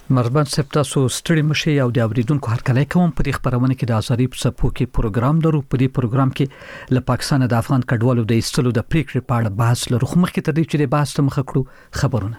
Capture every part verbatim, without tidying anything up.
مربان سپتاسو ستړي مشي او د اوریدونکو هرکلی کوم په دې خبرونه کې د ازادي په سپو کې پروګرام لرو. په دې پروګرام کې له پاکستان د افغان کډوالو د ایستلو د پریکړې په اړه بحث لرو. خو مخکې تر دې چې د بحث ته مخه کړو خبرونه.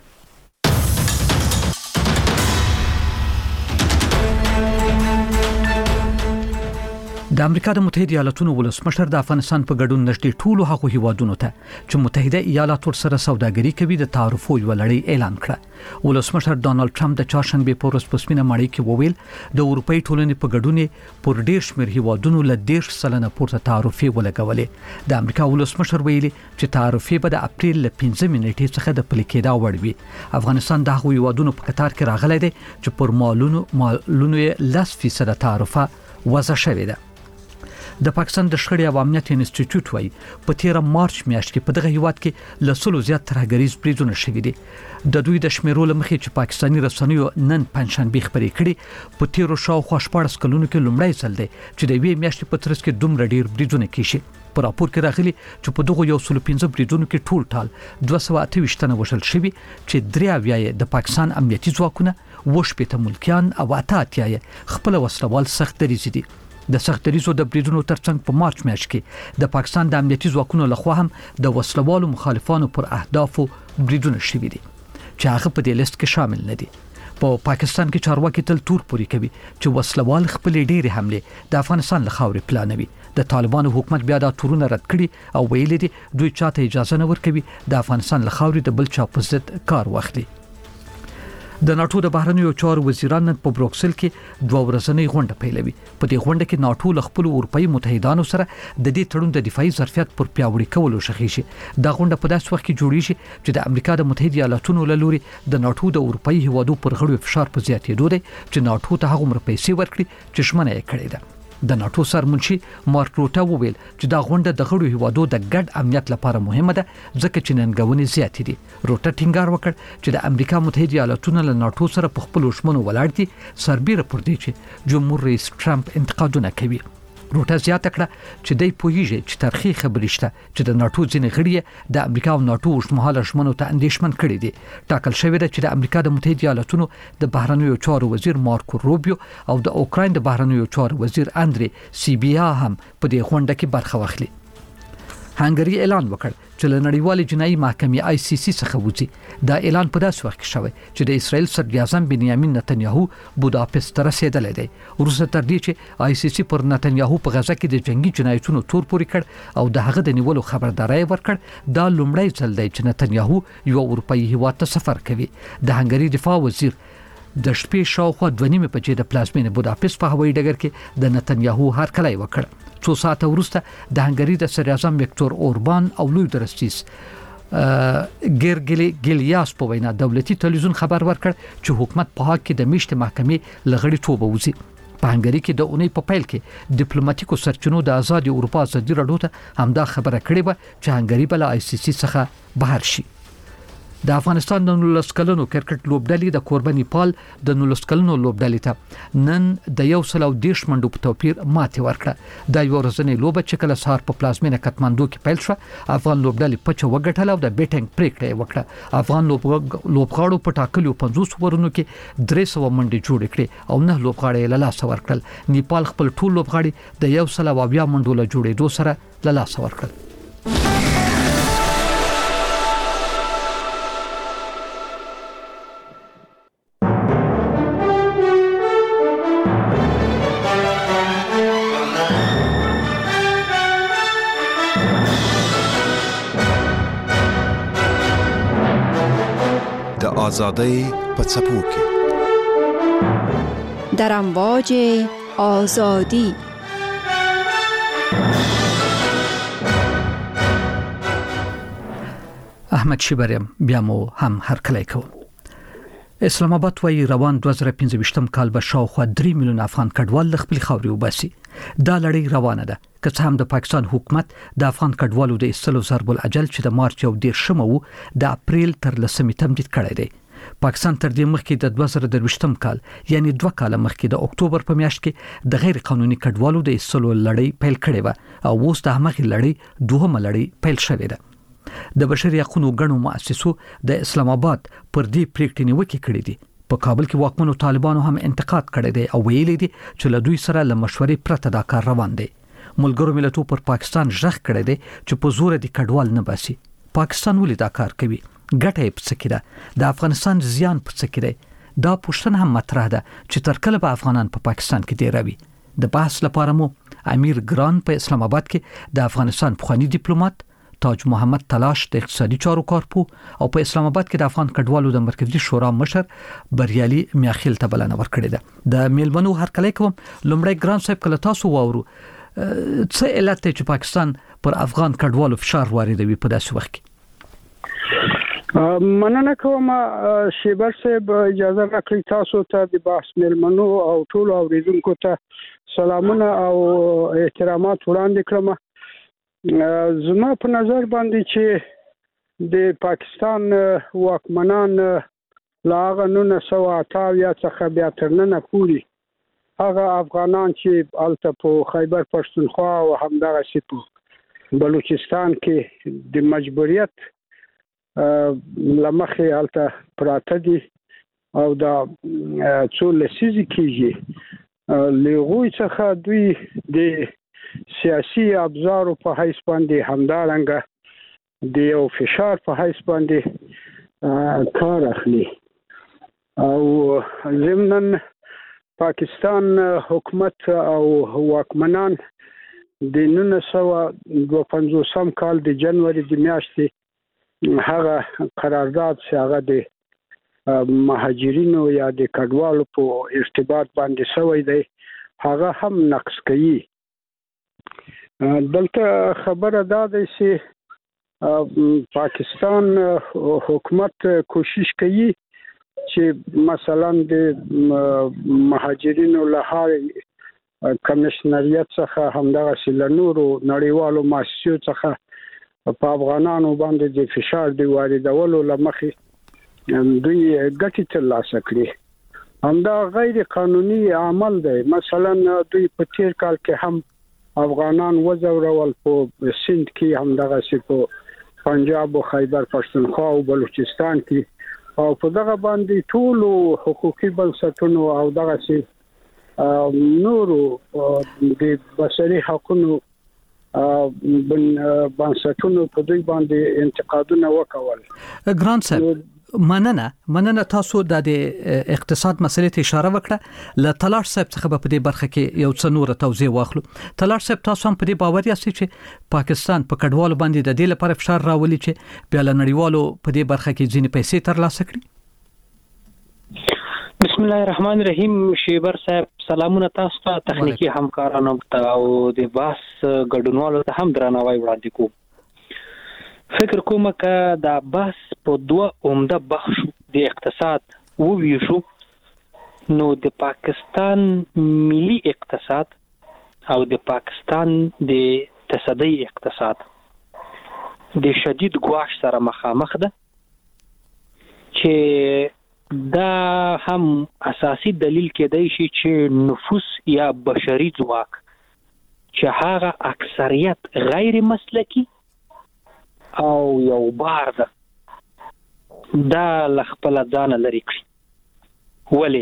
د امریکا د متحده ایالاتونو ولسمشر د افغانستان په ګډون نږدې ټولو هغو هیوادونو ته چې متحده ایالات سره سوداګري کوي د تعرفو یو لړۍ اعلان کړه. ولسمشر ډانلډ ټرمپ د چهارشنبه په ورځ په سپینه ماڼۍ کې وویل د اروپאי ټولنې په ګډون پر ډیر شمېر هیوادونو له ډیر سلنه پورته تعرفې ولګولې. د امریکا ولسمشر ویلي چې تعرفې به د اپریل ل پنځمې نیټې څخه د پلي کېدا وړ وي. افغانستان د هغو هیوادونو په قطار کې راغلی دی چې پر مالونو مالونو یې لس فیصد تعرفه وضع شوې ده. د پاکستان د شخړې او امنیت انسټیټیوټ وايي په تیر مارچ میاشت کې په دغه هیواد کې لسلو زیات ترهګریز بریدونه شوي دي. د دوی د شمیرو لمخې چې پاکستاني رسنیو نن پنځشنبه خبرې کړي په تیر شاوخوا شپږ کلونو کې لومړی ځل دی چې د وی میاشتې په ترڅ کې دومره ډیر بریدونه کیږي. په راپور کې راغلي چې په دغه یو سل پنځه بریدونو کې ټول ټال دوه سوه اته ویشت تنه وژل شوي چې درې اویا د پاکستان امنیتي ځواکونه وشپېته ملکیان او اته اتیا خپل وسلوال سخت دریځ دي. د سخت دریزو د بریدونو ترڅنګ په مارچ میاشت کې د پاکستان د امنیتي ځواکونو لخوا هم د وسلوالو مخالفانو پر اهدافو بریدونه شوي دي چې هغه په دې لیست کې شامل نه دي. په پاکستان کې چارواکي تل تور پوري کوي چې وسلوال خپل ډېری حمله د افغانستان له خاورې پلانوي. د طالبانو حکومت بیا دا تورونه رد کړي او ویلي دي دوی چاته اجازه نه ورکوي د افغانستان له خاورې د بل چا په ضد کار واخلي. د ناتو د بهرنیو چارو وزیران په بروکسل کې دوه ورځنۍ غونډه پیلوي. په دې غونډه کې ناتو له خپل اروپאי متحدانو سره د دې تړون د دفاعي ظرفیت پر پیاوړي کولو شخې شي. دا غونډه په داسې وخت کې جوړیږي چې د امریکا د متحده ایالاتونو له لوري د ناتو د اروپאי هیوادو پر غړو فشار په زیاتېدو دی چې ناتو ته هغه مر پیسې ورکړي چې شمنه یې کړې ده. د ناتو سرمنشي مارک روټا وویل چې دا غونډه د غړو هیوادو د ګډ امنیت لپاره مهمه ده ځکه چې ننګونې زیاتې دي. روټا ټینګار وکړ چې د امریکا متحده ایالاتونو له ناتو سره په خپل شمنو ولاړ دي سربېره پر دې چې جمهور رئیس ټرمپ انتقادونه کوي. روټا زیاته کړه چې دای پوهیږي چې تاریخي خبرې شته چې د ناتو ځینې غړي د امریکا او ناتو اوږدمهاله ژمنو ته اندېښمن کړي دي. ټاکل شوې ده چې د امریکا د متحده ایالاتونو د بهرنیو چارو وزیر مارکو روبیو او د اوکراین د بهرنیو چارو وزیر اندرې سیبیا هم په دې غونډه کې برخه واخلي. هنګری اعلان وکړ چې له نړیوالې جنایي محکمې آی سی سی څخه وځي. دا اعلان په داسې وخت کې شوی چې د اسرائیل صدر اعظم بنیامین نتنیاهو بوداپست ته رسیدلی دی. وروسته تر دې چې آی سی سی پر نتنیاهو په غزه کې د جنگي جنایتونو تور پوري کړ او د هغه د نیولو خبرداري ورکړ. دا لومړی ځل دی چې نتنیاهو یو اروپאי هیواد ته سفر کوي. د هنګری دفاع وزیر د شپې شاوخوا دوه نیمه بجې د پلازمینې بوداپست په هوایي ډګر کې د نتنیاهو هرکلی وکړ. څو ساعته وروسته د هنګری د صدر اعظم وکتور اوربان او لوی درستیس ګرګلی ګلیاس په وینا دولتي تلویزیون خبر ورکړ چې حکومت په حق کې د میشت محکمې لغړی توبه وزي. په هنګری کې د اونۍ په پیل کې ډیپلوماټیکو سرچینو د آزاد اروپا ازادي راډیو ته همدا خبره کړې و چې هنګری بل آی سی سی څخه بهر شي. د افغانستان د نولس کلنو کرکټ لوبډلې د کوربه نیپال د نولس کلنو لوبډلې ته نن د یو سل او دیش منډو په توپیر ماتې ورکړه. د یو ورځنۍ لوبه چې کله سهار په پلازمینه کټماندو کې پیل شو افغان لوبډلې پچه وګټله او د بیټینګ پریکړه وکړه. افغان لوبغاړو په ټاکلو پنځوس ورونو کې درې سوه منډې جوړې کړې او نه لوبغاړي له لاسه ورکړل. نیپال خپل ټول لوبغاړي د یو سل او اویا منډو له جوړېدو سره له لاسه ورکړل. آزادی په څپو کې در امواج آزادی. احمد شیبریم بیا مو هم هرکلی کوم. اسلام آباد وايي روان دوه زره پنځه ویشتم کال به شاوخوا درې میلیون افغان کډوال له خپل خاورې وباسي. دا لړۍ روانه ده که څه هم د پاکستان حکومت د افغان کډوالو د ایستلو ضرب الاجل چې د مارچ یو دیرشمه وو د اپریل تر لسمې تمدید کړی دی. پاکستان تر دې مخکې د دوه زره درویشتم کال یعنی دوه کال مخکې د اکتوبر په میاشت کې د غیر قانوني کډوالو د ایستلو لړۍ پیل کړې و او اوس د همغې لړۍ دوهمه لړۍ پیل شوې ده. د بشري حقوقو غنو مؤسسو د اسلام آباد پر دې پریکړې نیوکه کړې دي په کابل کې واکمنو طالبانو هم انتقاد کړی دی او ویلي دي چې له دوی سره له مشورې پرته دا کار روان دی. ملګرو ملتونو پر پاکستان ژغ کړی دی چې په زور دي کډوال نه باسي. پاکستان ولې دا کار کوي؟ ګټه یې څه کړه؟ د افغانستان زیان څه کړي؟ دا پوښتنه هم مطرح ده چې تر کله به افغانان په پا پاکستان کې دی راوي. د بحث لپاره مو امیر ګران په اسلام آباد کې د افغانستان پخوانی ډیپلوماټ تاج محمد تلاش د اقتصادي چارو کارپو او په اسلام آباد کې د افغان کډوالو د مرکزی شورا مشر بریالي میاخیل ته بلنه ورکړې ده. د میلمنو هرکلی کوم. لومړی ګران صاحب کله تاسو واورو څه علت دی چې پاکستان پر افغان کډوالو فشار واردوي په داسې وخت کې؟ مننه کوم شیبر صاحب، اجازه راکړئ تاسو ته د بحث میلمنو او ټول اوریدونکو ته سلامونه او احترامات وړاندې کړم. زما په نظر باندې چې د پاکستان واکمنان لا هغه نولس سوه اته اویا څخه بیا تر ننه پورې هغه افغانان چې هلته په خیبر پښتونخوا او همدغسې په بلوچستان کې د مجبوریت لمخې هلته پراته دي او دا څو لسیزې کېږي له هغوی څخه دوی د سیاسي ابزارو په حیث باندې همدارنګه د یو فشار په حیث باندې کار اخلي. او ضمناً پاکستان حکومت او واکمنان د نولس سوه دوه پنځوسم کال د جنوري د میاشتې هغه قرارداد چې هغه د مهاجرینو یا د کډوالو په ارتباط باندې شوی دی هغه هم نقض کوي. دلته خبره دا ده چې پاکستان حکومت کوشش کوي چې مثلا د مهاجرینو له کمیشنریت څخه همدغسې له نورو نړیوالو مؤسسو څخه په افغانانو باندې د فشار د واردولو لمخې دوی ګټې ترلاسه کړي. همدا غیر قانوني عمل دی. مثلا دوی په تیر کال کې هم افغانان وځورول په سند کې همدغسې په پنجاب او خیبر پښتونخوا او بلوچستان کې او په دغه باندې ټولو حقوقي بنسټونو او دغسې نورو د بشري حقوقو بنسټونو په دوی باندې انتقادونه وکول. ګران صاحب مننه مننه تاسو د اقتصاد مسلې ته اشاره وکړه. ل تلاش صاحب څخه په دې برخه کې یو څه نور توضیح واخلو. تلاش صاحب تاسو هم په دې باور یاست چې پاکستان په کډوالو باندې د دې لپاره فشار راولي چې بیا له نړیوالو په دې برخه کې ځینې پیسې ترلاسه کړي؟ بسم الله الرحمن الرحیم. شیبر صاحب سلامونه تاسو ته، تخنیکی همکارانو ته او د بحث ګډونوالو ته هم درناوی وړاندې کوم. فکر کوم چې دا بحث په دوه عمده بخش د اقتصاد وویشو، نو د پاکستان ملي اقتصاد او د پاکستان د تصدی اقتصاد د شدید ګواښ سره مخامخ ده چې دا هم اساسي دلیل کېدای شي چې نفوس یا بشري ځواک چې هغه اکثریت غیر مسلکی او یو بار ده دا لخپل ځان لري کړی. ولی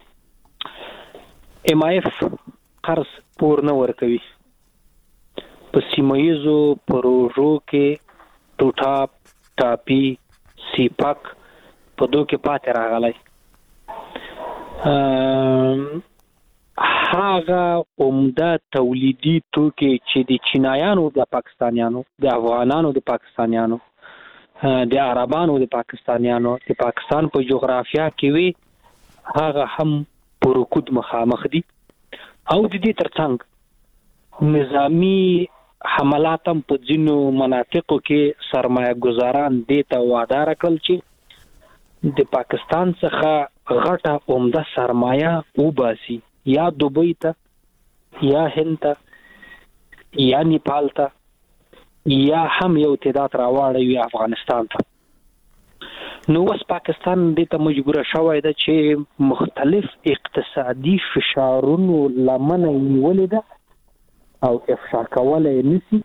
ام آی اف قرض پور نه ورکوي، په سیمایزو پروژو کې ټوټاپ ټاپی سیپک په دوه کې پاتې راغلی. هغه عمده تولیدي توکي چې د چینایانو د پاکستانیانو د افغانانو د پاکستانیانو د عربانو د پاکستانیانو د پاکستان په جغرافیا کې وي هغه هم پر رکود مخامخ دي او د دې ترڅنګ نظامی حملات هم په ځینو مناطقو کې سرمایه گزاران دې ته وعده راکړل چې د پاکستان څخه غټه عمده سرمایه وباسي یا دوبۍ ته یا هند ته یا نیپال ته یا هم یو تعداد راوړي افغانستان ته. نو اوس پاکستان دې ته مجبور شوی دی چې مختلف اقتصادي فشارونو لمنه نیولې ده او افشا کولای نشي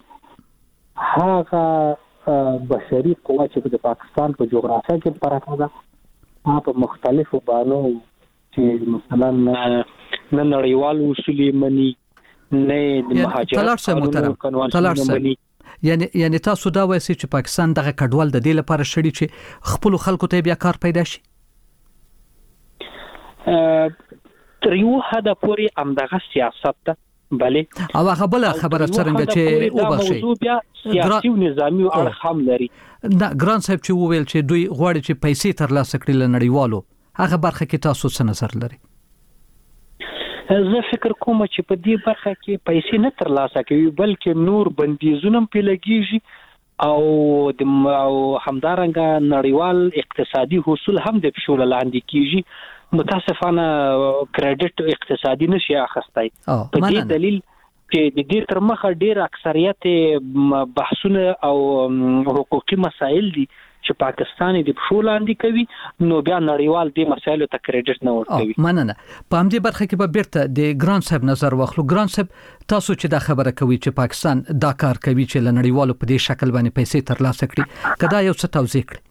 هغه بشري قوه چې د پاکستان په جغرافیه کې پراته ده په مختلفو بانو چې مثلا نه نړیوال اصول مني نه د مهاجرت قانون مني. یعنی یعنی تاسو دا وایي چې پاکستان دغه کډوال د دې لپاره شړي چې خپل خلکو ته بیا کار پیدا شي. تر یو حد پورې همدغه سیاست ته بلې او هغه بل خبره څنګه چې او بخشي موضوع بیا سیاسي او نظامی اړخ هم لري. دا ګران صاحب چې وویل چې دوی غواړي چې پیسې ترلاسه کړي له نړیوالو، هغه برخه کې تاسو څه نظر لري؟ زه فکر کوم چې په دې برخه کې پیسې نه ترلاسه کوي بلکې نور بندیزونه په لګیږي او د او همدارنګه نړیوال اقتصادي حصول هم د پښول لاندې کیږي. متاسفانه کریډټ اقتصادي نشي اخستای. په دې دلیل چې د دې تر مخه ډیر اکثریت بحثونه او حقوقي مسایل دي چې پاکستان د پښول لاندې کوي، نو بیا نړیوال دې مسایلو ته کریډټ نه ورکوي. مننه. په همدې برخه کې به بیرته د ګران صاحب نظر واخلو. ګران صاحب، تاسو چې دا خبره کوي چې پاکستان دا کار کوي چې له نړیوالو په دې شکل باندې پیسې ترلاسه کړي، کدا یو څه توضیح کړئ؟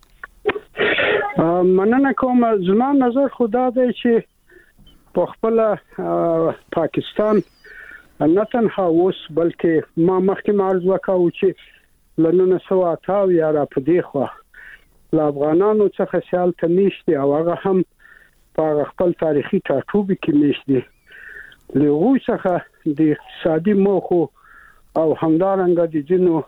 مننه کوم. زما نظر خدا دی چې په خپل پاکستان نه تنها اوس بلکې ما مخکې معرض وکاو چې لنونه سوا تاو یا را په دی خو ل افغانانو څخه سیال ته نشته او هغه هم په خپل تاریخي ټاټوبي کې نشته. له غوي څخه د اقتصادي موخو او همدارنګه د جنو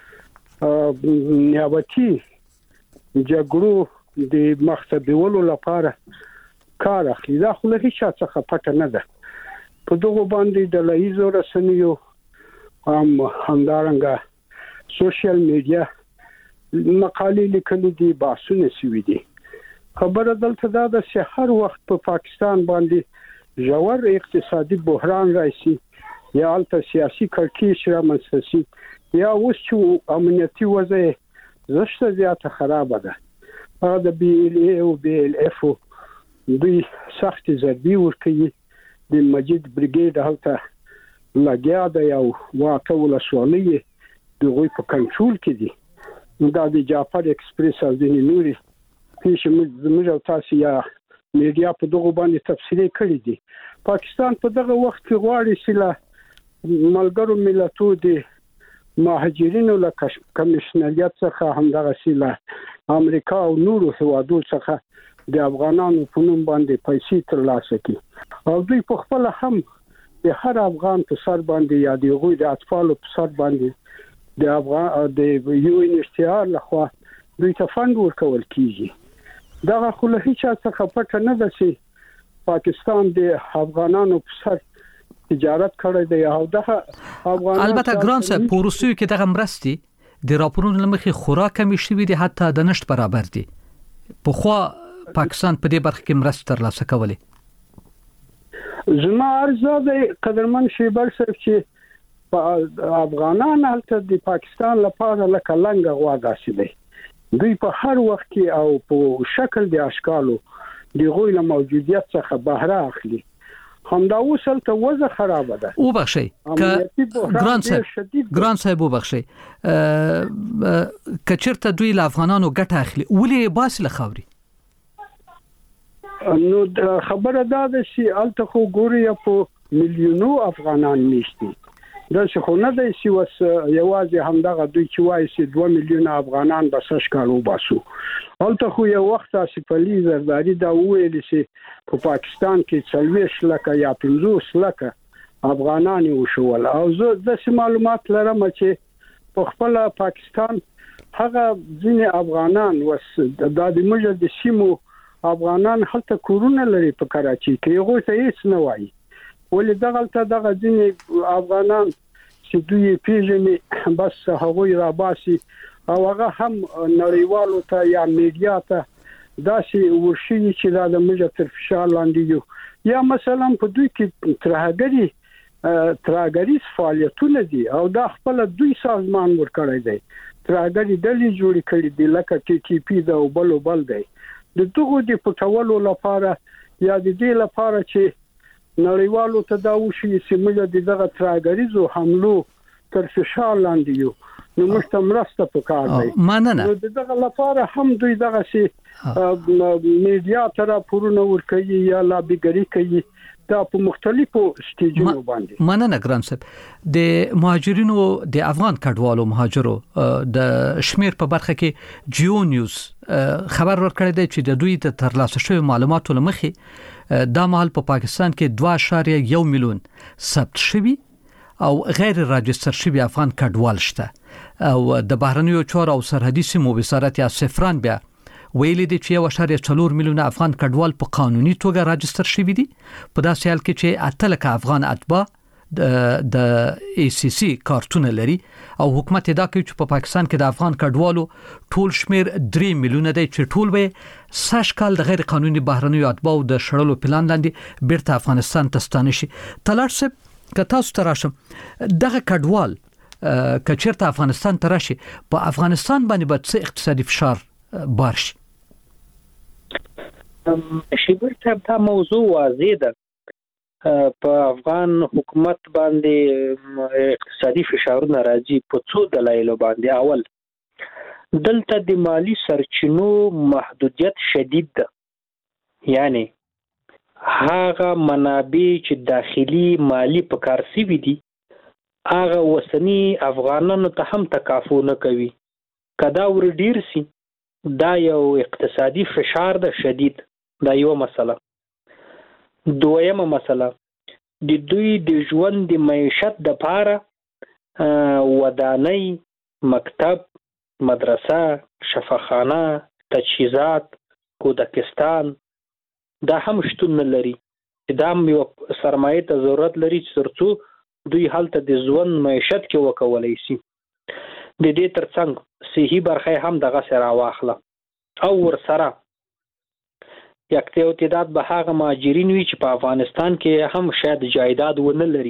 نیابتي جګړو د مخته لپاره کار اخلي. دا خو له هیڅ څخه پټه نه ده. په دغه باندې د لایزو رسنیو هم همدارنګه سوشل میډیا مقالې لیکلې دي، بحثونه شوي دي. خبره دلته دا ده چې هر وخت په پاکستان باندې ژور اقتصادي بحران راشي یا البته سیاسي کړکېچ رامنځته شي یا اوس چې امنیتي وضع زشته زیاته خرابه ده، هغه د بي ال اي او بي ال اف دوی سخت ضربې ورکوي. د مجید بریګیډ هلته لګیا دی او واټه ولسوالۍ د غوي په کنټرول کې دي. دا د جعفر ایکسپریس او د نوري پیښې موږ او تاسو یا میډیا په دغه باندې تفصیلي کړی دي. پاکستان په دغه وخت کې غواړي چې له ملګرو ملتونو د مهاجرینو له کمیشنریت څخه همدغه سیله امریکا او نورو هیوادونو څخه د افغانانو په نوم باندې پیسې ترلاسه کړي او دوی په خپل هم د هر افغان په سر باندې یا د غوي د اطفالو په سر باندې د افغان د یو ان ایچ سی آر لخوا دوی ته فند ورکول کیږي. دا خو له هیڅ څخه پټه نه ده چې پاکستان د افغانانو په سر تجارت کړی دی او دغه افغانان البته ګران صاحب په روسیو کې دغه مرستي د راپورونو لمخې خوراک کمی شوی دی، حتی د نشټ برابر دی. په خو پاکستان په دې برخه کې مرسته ترلاسه کولې. زما ارزو د قدرمن شیبر صاحب چې افغانان هلته د پاکستان لپاره لکه لنګ غوا داسې دی. دوی په هر وخت کې او په شکل د اشکالو د غوی له موجودیت څخه بهره اخلي. همدا اوس هلته وضع خرابه ده. او بخشي ګران صاحب ګران صاحب او بخشي کچرته دوی له افغانانو ګټه اخلي ولې باس له خوري. نو خبره دا ده چې الته خو ګوري په میلیونو افغانان نشته. دا څه خو نه دی چې وس یوازې همدغه دوی چې وایي چې دوه میلیونه افغانان بس ښکارو باسو. الته خو یو وخت اسف علي زرداری دا ویل چې په پاکستان کې څلوېښت لکه یا پنځوس لکه افغانان وشول او زه د معلومات لرم چې په خپل پاکستان هغه ځینې افغانان وس د د موږ د سیمو افغانان هلته کورونه لري په کراچي کې، هغه ته هیڅ نه وایي. ولې دغلته دغه ځینې افغانان چې دوی پیژني بس هغه را باسي او هغه هم نړیوالو ته یا میډیا ته داسې ورشي چې دا د موږ تر فشار لاندې یو یا مثلا په دوی کې ترهګری ترهګری فعالیتونه دي او دا خپل دوی سازمان ورکړی دی. ترهګری ډلې جوړې کړې دي لکه ټي ټي پی دا او بل بل دی. د دغه د پټولو لپاره یا د دې لپاره چې نړیوالو ته دا وشي چې موږ د دغه ترهګریزو حملو تر فشار لاندې یو نو موږ ته مرسته پکار دی. مننه. نو دغه لپاره هم دوی دغه سي میډیا تر پورونه ور کوي یا لابیګری کوي دا په مختلفو سټیجونو باندې. مننه ګران صاحب. د مهاجرینو د افغان کډوالو مهاجرو د شمیر په برخه کې جیو نیوز خبر ورکړی دی چې د دوی د ترلاسه شوی معلوماتو لمخې دا مهال په پاکستان کې دوه اعشاریه یو میلیون ثبت شوی او غیر راجستر شوی افغان کډوال شته او د بهرنیو چارو او سرحدي سیمو وزارت یا سفران بیا ویلي دي چې یو اعشاریه څلور میلیون افغان کډوال په قانوني توګه راجستر شوی دي. په داسې حال کې چې اتلک افغان اتباع د ای سی سی کارتونه لري او حکومت دا کوي چې په پاکستان کې د افغان کډوالو ټول شمیر درې میلیونه دی چې ټول به ساش کال د غیر قانوني بهرنیو اتباع د شړلو پلان لاندې بیرته افغانستان ته ستانه شي. تلار صاحب که تاسو ته راشم دغه کډوال که چیرته افغانستان ته راشي په افغانستان باندې به څه اقتصادي فشار بار شي؟ شیبر صاحب دا موضوع واضح ده. په افغان حکومت باندې اقتصادي فشارونه راځي په څو دلایلو باندې. اول دلته د مالی سرچینو محدودیت شدید ده، یعنی هغه منابع چې داخلي مالی په کار سوي دي هغه وسنی افغانانو ته هم تکافو نه کوي. کدا ور ډیر سي دا یو اقتصادي فشار ده شدید. دا یو مسله. دویمه مسله د دوی د ژوند د معیشت د پاره ودانۍ، مکتب، مدرسه، شفاخانه، تجهیزات، کودکستان دا هم شتون نه لري. دا هم یو سرمایه ته ضرورت لري چې ترڅو دوی هلته د ژوند معیشت کې وکولای شي. د دې ترڅنګ صحي برخه هم دغه سره واخله او ور سره یک تعداد به هغه مهاجرین وي چې په افغانستان کې هم شاید جایداد ونه لري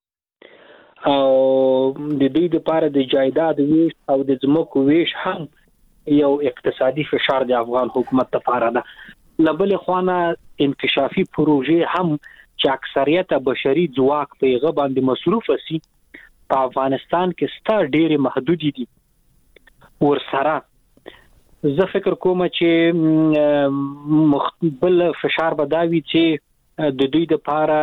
او د دوی لپاره د جایداد ویش او د ځمکو ویش هم یو اقتصادي فشار د افغان حکومت لپاره ده. لبل خوانه انکشافي پروژې هم چې اکثریت بشري ځواک په هغه باندې مصروف سي په افغانستان کې ستر ډېر محدود دي. ور سره زه فکر کوم چې مخبل فشار بداوي چې د دوی د پاره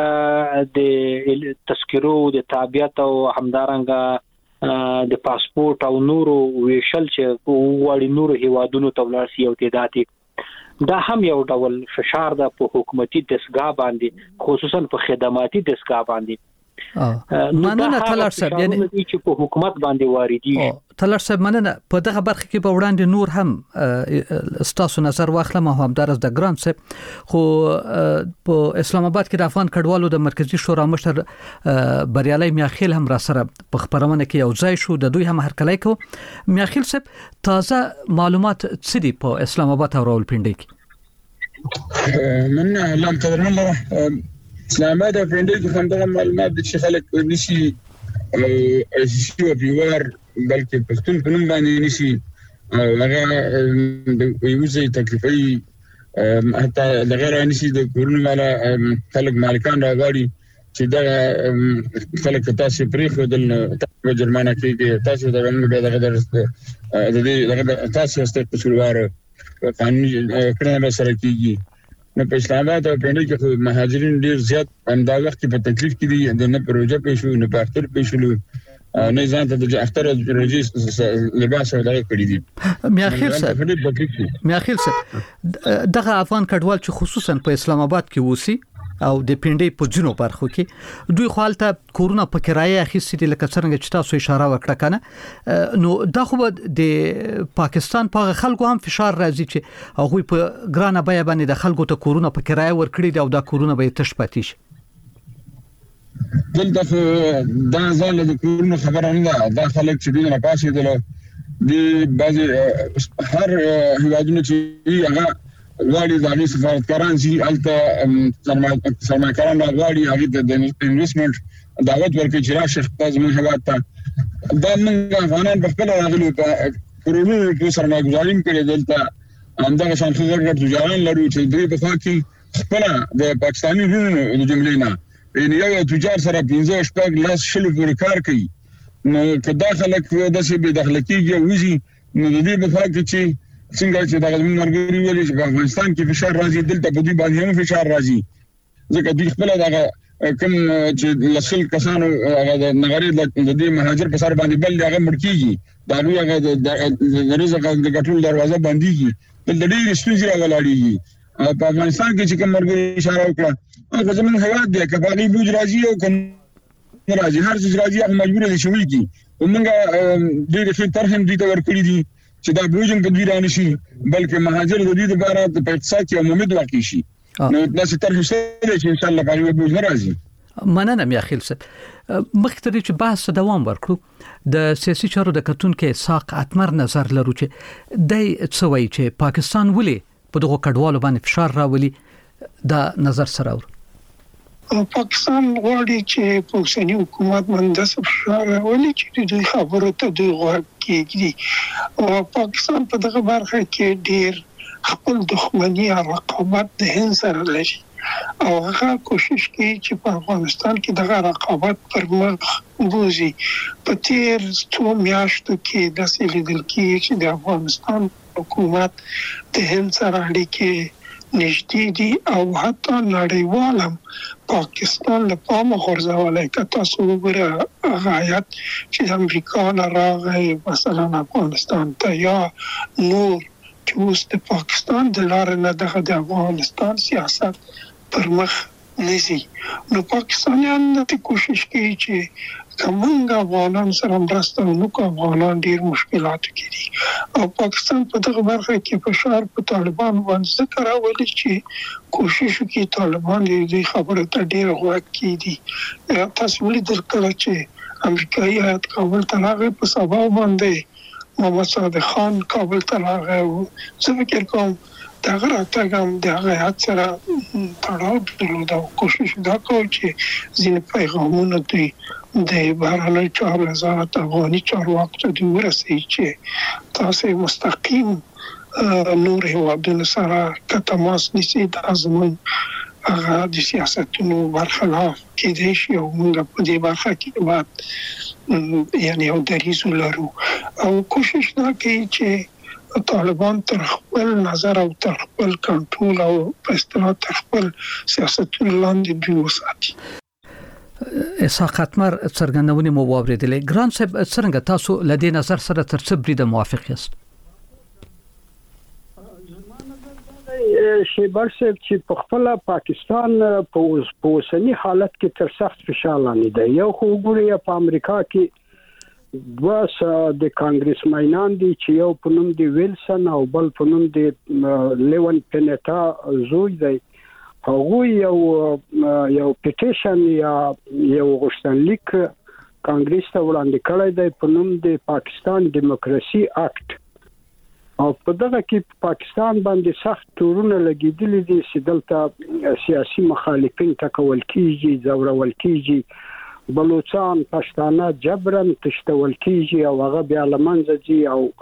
د تذکرو د تابعیت او همدارنګه د پاسپورت او نورو ویشل چې وړي نورو هیوادونو ته ولاړ سي او تعداد دا هم یو ډول فشار ده په حکومتي دستګاه باندې، خصوصا په خدماتي دستګاه باندې. مننه تلار صاحب. یعنی چې په حکومت باندې واردي تلار صاحب مننه. په دغه برخه کې په وړاندې نور هم ستاسو نظر واخلم او همدارس د ګران صاحب. خو په اسلام آباد کې د افغان کډوالو د مرکزی شورا مشر بریالي میاخیل هم را سره په خبرونه کې یو ځای شو، د دوی هم هرکلی کو. میاخیل صاحب تازه معلومات څه دي په اسلام آباد او راولپنډي کې؟ مننه لم تدرمن اسلام آباد او پنډي کې هم دغه معلومات د چې خلک نشي او او پیوار بلکې پښتون په نوم باندې نشي هغه د یوزي تکلیفي حتی د غیر نشي د کورونو مالا خلک مالکان راغلي چې دا خلک تاسو پرې خو د جرمانه کې تاسو د غوښنه دغه د دې تاسو ستاسو قصوروار قانوني کړنه سره کیږي. نو په اسلام آباد او پنډي کې مهاجرین ډیر زیات همدا وخت کې په تکلیف کې دي. د نه پروژه پېښو نه په اختر پېښلو نه ځان ته د اختر رجیس لباس ولای کړی دي. میاخیل صاحب میاخیل صاحب دغه افغان کډوال چې خصوصا په اسلام آباد کې وسی او د پنډي په جنو برخو کې دوی خالته کورونا په کرایه اخیستي دي لکه څنګه چې تاسو اشاره وکړه کنه. نو دا خو د پاکستان په خلکو هم فشار راځي چې هغه په ګرانه بیا باندې د خلکو ته کورونا په کرایه ورکړي دي او دا کورونا به تش پاتې شي. دلته دا ځل د کورونا خبره نه ده. دا خلک چې دوی نه پاسې دي د بعضي هر هیوادونو چې هغه غواړي د هغې سفارتکاران چې هلته سرمایه‌کاران راغواړي هغې ته د انویسټمنټ دعوت ورکړي چې راشئ خپل زموږ هېواد ته. دا موږ افغانان پخپله راغلي په کورونو کې سرمایه‌ګزاري هم کړې. دلته همدغه شان ښه غټ غټ تجاران لرو چې دوی په خوا کې خپله د پاکستاني وروڼو د جملې نه یعنې یو یو تجار سره پنځه شپږ لس شلو پورې کار کوي نو کدا خلک د څه به داخله کیږي وزي نو د دې په فکر کې چې څنګه چې د مرګري ویلې چې افغانستان کې فشار راځي دلته په دې باندې هم فشار راځي ځکه دوی خپل دغه کوم چې لسل کسانو هغه د نغري د دې مهاجر په سر باندې بل هغه مړ کیږي دا نو هغه د رزق د ګټول دروازه باندېږي د ډېر ستونزې راغلاړي په افغانستان کې چې کوم مرګري اشاره وکړه هغه زمون هواد دی که باغی بوج راځي او کوم راځي هر څه راځي هغه مجبور دي شوی کی ومنګه د دې په طرح هم دي تور کړی دي چې دا بوجم په دوی رانه شي بلکې مهاجر د دې لپاره د اقتصاد کې عمومي واقع شي نو دا چې طرح شته چې ان شاء الله باندې بوج راځي مننه میا خیل صاحب مخکې چې بحث دوام ورکړو د سیاسي چارو د کتونکو ساق اتمر نظر لرو چې د څوي چې پاکستان ولې په دغه کډوالو باندې فشار راولي دا نظر سره ور پاکستان غواړي چې په اوسنی حکومت باندې فشار راولي چې دوی خبرو ته دوی غواړي او پاکستان په دغه برخه کې ډیر خپل دښمنی او رقابت د هند سره لري او هغه کوشش کوي چې په افغانستان کې دغه رقابت پر مخ بوزي په تیر څو میاشتو کې د سلیدل کې چې د افغانستان حکومت د هند سره اړیکې نږدې دي او حتی نړیوالم پاکستان له پامه غورځولای که تاسو وګورئ هغه آیت چې د امریکا نه راغی مثلا افغانستان ته یا نور چې اوس د پاکستان د لارې نه دغه د افغانستان سیاست پر مخ نزي نو پاکستانیان د کوشش کوي چې کومه افغانان سره مرسته وکړي افغانان ډیر مشکلات کې او پاکستان په دغه برخه کې فشار په طالبان باندې ذکر راولي چې کوشش کوي طالبان دې خبره ته ډیر غوږ کړي تاسو ولې درکړه چې امریکایي هیات کابل ته راغی په سبا باندې محمد صادق خان کابل ته راغی زه فکر کوم دا غراټګم د هغه سره تړاو درلود او کوشش دا کوي چې ځینې پیغامونه دوی د بهرنۍ چارو وزارت افغاني چارواکو ته دوی ورسوي چې تاسو مستقیم نور هیوادونو سره که تماس نیسئ دا زموږ هغه د سیاستونو برخلاف کېدای شي او موږ په دې برخه کې بعد یعنی یو دریځ ولرو او کوشش دا کوي چې طالبان تر خپل نظر او تر خپل کنټرول او په اصطلاح تر خپل سیاستونو لاندې دوی وساتي اسحاق اتمر څرګندونې مو واوریدلې ګران صاحب څنګه تاسو لدې نظر سره تر څه برید موافق یاست شیبر صاحب چې په خپل پاکستان په اوسنی حالت کې تر سخت فشار لاندې دی یو خو وګورئ په امریکا کې واس د کانګرس ماینان دي چې یو په نوم دی ویلسن او بل په نوم دی لیون پینټا زوی دی هغه یو یو پټیشن یا یو غوښتنلیک کانګرس ته وړاندې کړی دی په نوم دی پاکستان دیموکراسي اکټ او په دغه کې پاکستان باندې سخت تورونه لګیدلي دي چې دلته سیاسي مخالفین ټکول کیږي ځورول کیږي بلوچستان پښتانه جبرن تشتول کیږي او هغه بیا لمنځه ځي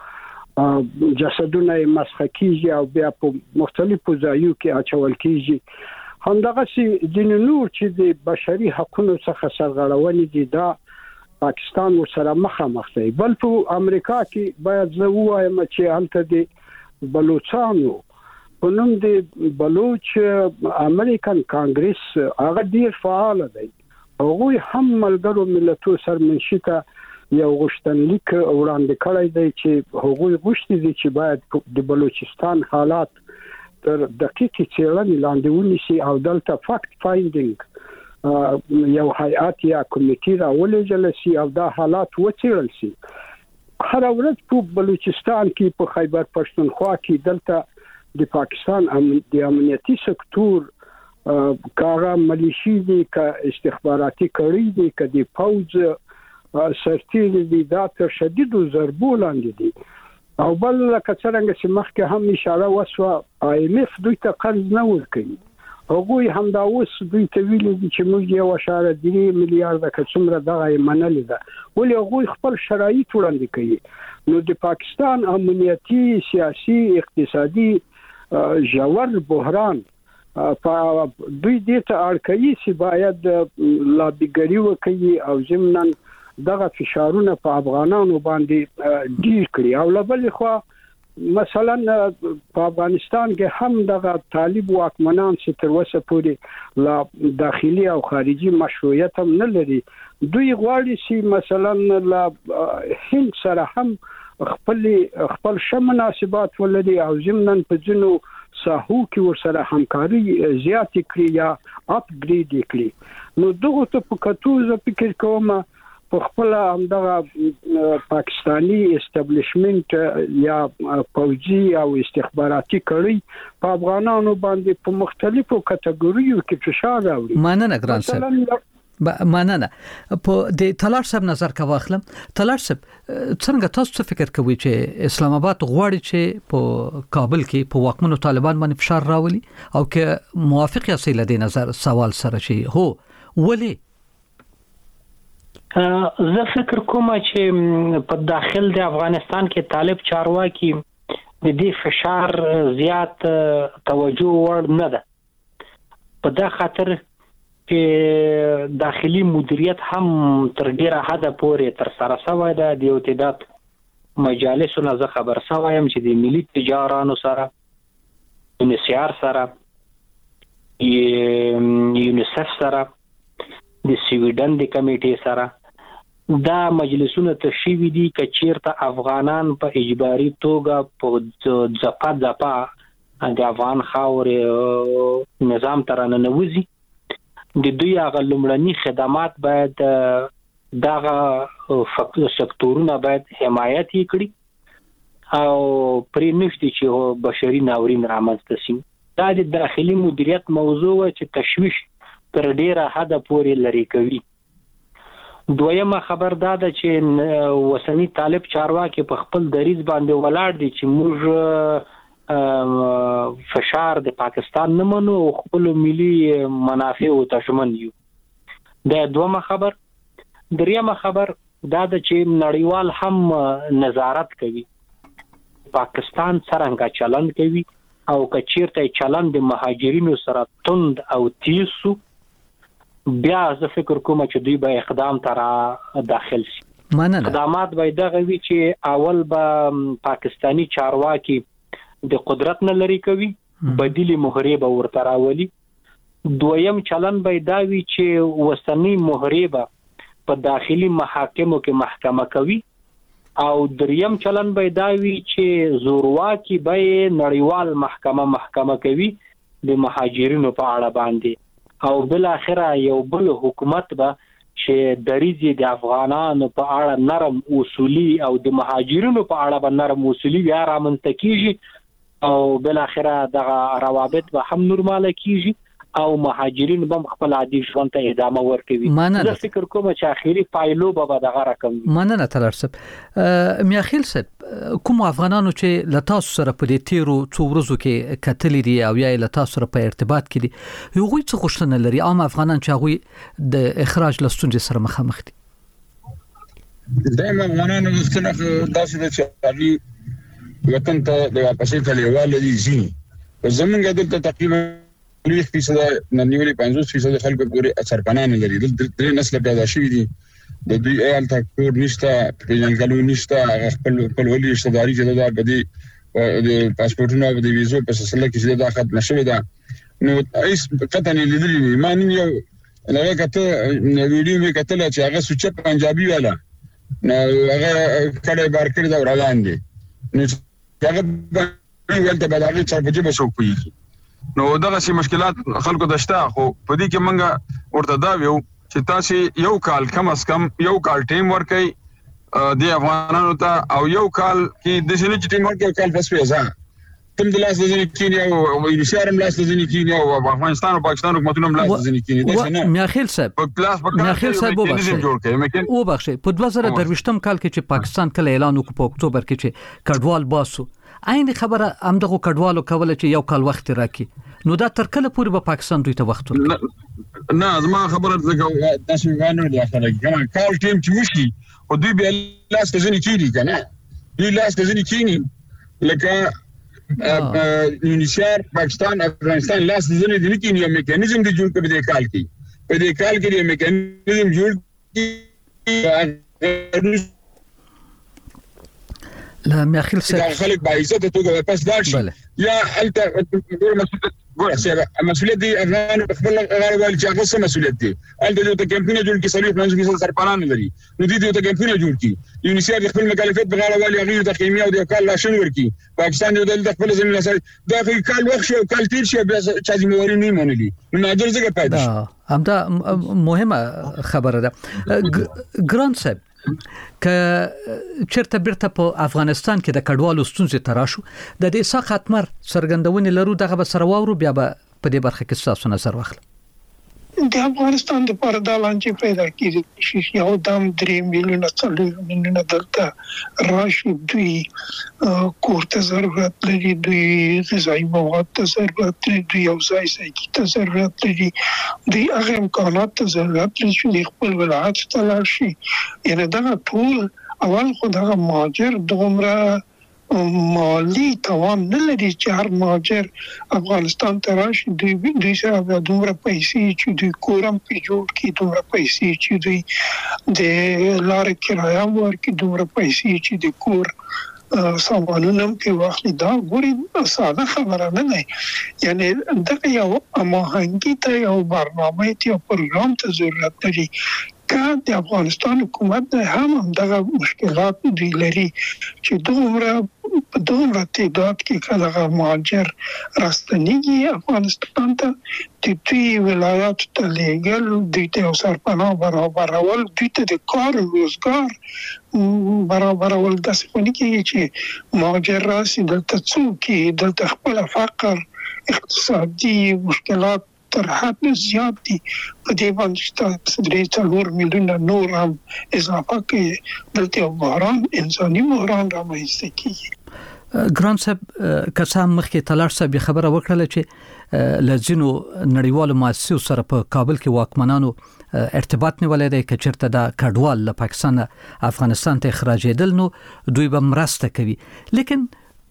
او جسدونه مسخ کیږي او بیا په مختلفو ځایو کې اچول کیږي همدغه سي د نور چې د بشري حقوقو څخه سرغړونې دي دا پاکستان ورسره مخامخ دی بل په امریکا کې باید زه وایم چې هلته د بلوچستانو په نوم د بلوچ امریکن کانګرس هغه ډیر فعال دی هغه هم ملګرو ملتونو سرمنشي ته یو غوښتنلیک وړاندې کړی دی چې هغه غوښتي دي چې باید د بلوچستان حالات تر دقیقې څېړنې لاندې ونیسي او دلته فاکت فایندینګ یو هیئات یا کمیټې راولېږل شي او دا حالات وڅېړل شي هر ورځ په بلوچستان کې په خیبر پښتونخوا کې دلته د پاکستان د امنیتي سکتور کاغه ملیشي دي که استخباراتي کړي دي که د فوج سرتیري دي دا تر شدیدو ضربو لاندې دي او بل لکه څنګه چې مخکې هم اشاره وسوه آی ایم اف دوی ته قرض نه ورکوي هغوی هم دا اوس دوی ته ویلي دي چې موږ یو اشاره درې میلیارډه که څومره دغه یې منلې ده ولې هغوی خپل شرایط وړاندې کوي نو د پاکستان امنیتي سیاسي اقتصادي ژور بحران په دوی دې ته اړ کوي چې باید لابیګري وکړي او ضمناً دغه فشارونه په افغانانو باندې ډیر کړی او لبل خو مثلا په افغانستان کې هم دغه طالب واکمنان چې تر اوسه پورې لا داخلي او خارجي مشروعیت هم نه لري دوی غواړي چې مثلا لا هند سره هم خپل خپل شمناسبات ولري او ضمن په جنو ساحو کې ورسره همکاري زیات کړي یا اپګریډ کړي نو دغه ته په کتو زه فکر کوم په خپل همدغه پاکستانی استابلیشمنت یا پوځي او استخباراتي کړي په افغانانو باندې په مختلفو کټګوریو کې فشار راوړي مننه ګران صاحب مننه په د تلار صاحب نظر کا واخلم تلار صاحب څنګه تاسو څه فکر کوئ چې اسلام آباد غواړي چې په کابل کې په واکمنو طالبان باندې فشار راولي او که موافق یاست له دې نظر سوال سره شي هو ولی زه فکر کوم چې په داخل د افغانستان کې طالب چارواکي د دې فشار زیات توجه ور نه ده په دا خاطر چې داخلي مدیریت هم تر ډیره حد پورې تر سره شوی ده د اتحاد مجالسو نه خبر شوم چې د ملي تجارانو سره یونیسیار سره یونیسف سره د سویډن د کمیټې سره دا مجلسونه تشوي دي چې چیرته افغانان په اجباري توګه په ځپا ځپا د افغان خاورې نظام ترانه نوځي د دوی هغه لومړني خدمات باید دغه سکتورونه باید حمایت کړي او پرې نشته چې بشري ناورین رامنځته شي دا د داخلي مدیریت موضوع چې تشویش تر ډیره حد پورې لري کوي دویمه خبر دا ده چې وسنی طالب چارواکي په خپل دریز باندې ولاړ دي چې موږ فشار د پاکستان نه منو او خپل ملي منافع او تشمن یو دا دومره خبر دریمه خبر دا د چې نړیوال هم نظارت کوي پاکستان څنګه چلند کوي او کچیرته چلند د مهاجرینو سره توند او تیسو بیا زه فکر کوم چې دوی به اقدام تر داخل شي مننه اقدامات به دغه وی چې اول به پاکستانی چارواکي د قدرت نه لري کوي بدیلی مهره به ورته راولي دویم چلن به دا وی چې وسنی مهره به په داخلي محاکمو کې محکمه کوي او دریم چلن به دا وی چې زورواکي به نړیوال محکمه محکمه کوي د مهاجرینو په اړه باندې او بل اخره یو بل حکومت به چې دریزي د افغانانو په اړه نرم اصولي او د مهاجرینو په اړه به نرم اصولي بیا رامنځته کیږي او بل اخره دغه روابط به هم نورماله کیږي او مهاجرین به خپل عادي ژوند ته ادامه ورکوي زه فکر کوم چې اخیری پایلو به دغه رقم مننه تلار صاحب میاخیل صاحب کوم افغانانو چې لتاسو سره په دې تیرو څو ورځو کې کتلې دي او یا لتاسو سره په ارتباط کې دي یو غوي څه غوښتنه لري عام افغانان چې هغه د اخراج لستونجې سره مخامخ دي دایم افغانانو غوښتنه داسې ده چې وطن ته د واپسې کلیوال دي زی زمونږ دلته تقریبا لوی فیصد نه نیولې پنځوس فیصد خلکو پورې سرپناه لري د درې نسل پیدا شوي دي د دوی ایال تا کور نشته پیژنګلو نشته خپل خپل ولې اشتداري چې دا بدی د پاسپورتونو او د ویزو په سلسله کې دا ختم شوی دا نو ایس کتنې لیدلې ما نن یو لږه کته ویډیو مې کتل چې هغه سوچ پنجابي والا نو هغه کړه بار کړی دا وړاندې نو هغه ولته بداوی چې په جبه شو کوي نو دغه شي مشکلات خلکو دشته خو په دې کې منګه ورته دا ویو چې تاسو یو کال کم اس کم یو کال ټیم ورکې د افغانانو ته او یو کال کې د شنو ټیم ورکې کال پس پیزا تم د لاس د ځینې کینیا او ایرشارم لاس د ځینې کینیا او افغانستان او پاکستان حکومتونو لاس د ځینې کینیا دا نه میاخیل صاحب په کلاس په میاخیل صاحب وبخښه وبخښه په دوه زره درویشتم کال کې چې پاکستان کله اعلان وکړ په اکتوبر کې چې کډوال باسو عین خبره همدغه کډوالو کوله چې یو کال وخت راکې نو دا تر کله پورې به پاکستان دوی ته وخت ورکړي نه زما خبره ده تاسو غواړئ د اخره کې کال ټیم چې وشي او دوی به لاس د ځینې کینی کنه دوی لاس د ځینې کینی لکه یونیسیار پاکستان افغانستان لاس د ځینې د کینی میکانیزم د جوړ کړي د کال کې په دې کال کې د میکانیزم جوړ کړي لا میاخیل سره خلک با عزت توګه پس داشي یا الته ګور مسؤلیت ګور سره مسؤلیت دی افغان خپل غیر وال چې هغه سم مسؤلیت دی الته د کمپینه جوړ کی سړي پنځه فیصد سرپران لري نو دي د کمپینه جوړ کی یونیسیف خپل مکلفیت بغیر وال غیر د قیمه او د کال لاشن ورکی پاکستان یو د خپل زمين لاسه دا کال وخت شو کال تیر شي بیا چې زمواري نه منلي نو ناجر څنګه پیدا شي همدا مهمه خبره ده ګران صاحب که چرته بیرته په افغانستان کې د کډوالو ستونزې تراشو د دې ساقط مر سرګندونې لرو دغه به سره واورو بیا به په دې برخه کې تاسو نظر واخلئ د افغانستان د پردالان چې پیدا کیږي چې یو دم درې میلیونه څلور میلیونه دلته راشي دوی کور ته ضرورت لري دوی غذایی مواد ته ضرورت لري دوی یو ځای ځای ته ضرورت لري دوی هغه امکانات ته ضرورت لري چې خپل ولایت ته لاړ شي یعنی دا ټول اول خو دا مهاجر دومره مالی توان نه لري چې هر مهاجر افغانستان ته راشي دوی دوی سره دومره پیسې چې دوی کورم په جوړ کې دومره پیسې چې دوی د لارې کرایه ورکړي دومره پیسې چې د کور سامانونه په واخلي دا ګوري ساده خبره نه ده یعنی دا یو اماهنګي ته یو برنامه ته یو پروګرام ته ضرورت لري که د افغانستان حکومت هم همدغه مشکلات دی لري چې دومره په دومره تعداد کې کله مهاجر راستنیږي افغانستان ته د دوی ولایات ته لیږل دوی ته سرپناه برابرول دوی ته د کار روزګار برابرول داسې خو نه کېږي چې مهاجر راشي دلته څوک دلته خپل فقر اقتصادي مشکلات تر حد زیات دي په دې باندې چې درې څلور میلیونه نور هم اضافه کوي دلته بحران انساني بحران رامنځته کیږي ګران صاحب کسان مخکې تلار صاحب خبره وکړه چې لزینو نړیوالو مؤسسو سره په کابل کې واکمنانو ارتباط نیولای دی چې چرته د کډوال له پاکستان افغانستان ته اخراجېدل نو دوی به مرسته کوي لیکن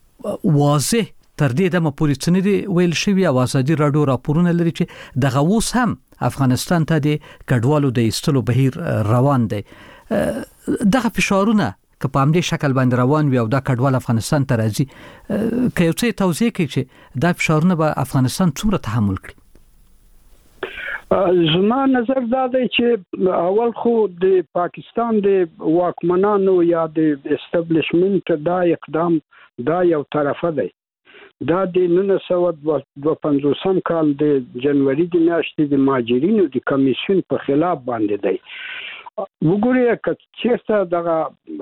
واضح تر دې دمه پورې څنګه دی ویل شوی او ازادي رادیو راپورونه لري چې دغه اوس هم افغانستان ته د کډوالو د ایستلو بهیر روان دی دغه فشارونه که په همدې شکل باندې روان وي او دا کډوال افغانستان ته راځي که یو څه توضیح کړي چې دا فشارونه به افغانستان څومره تحمل کړي زما نظر دا دی چې اول خو د پاکستان د واکمنانو یا د استابلیشمنت دا اقدام دا یو طرفه دی دا د نولس سوه دوه پنځوس کال د جنوري د میاشتې د مهاجرینو د کمیسیون په خلاف باندې دی وګورئ چې چیرته دغه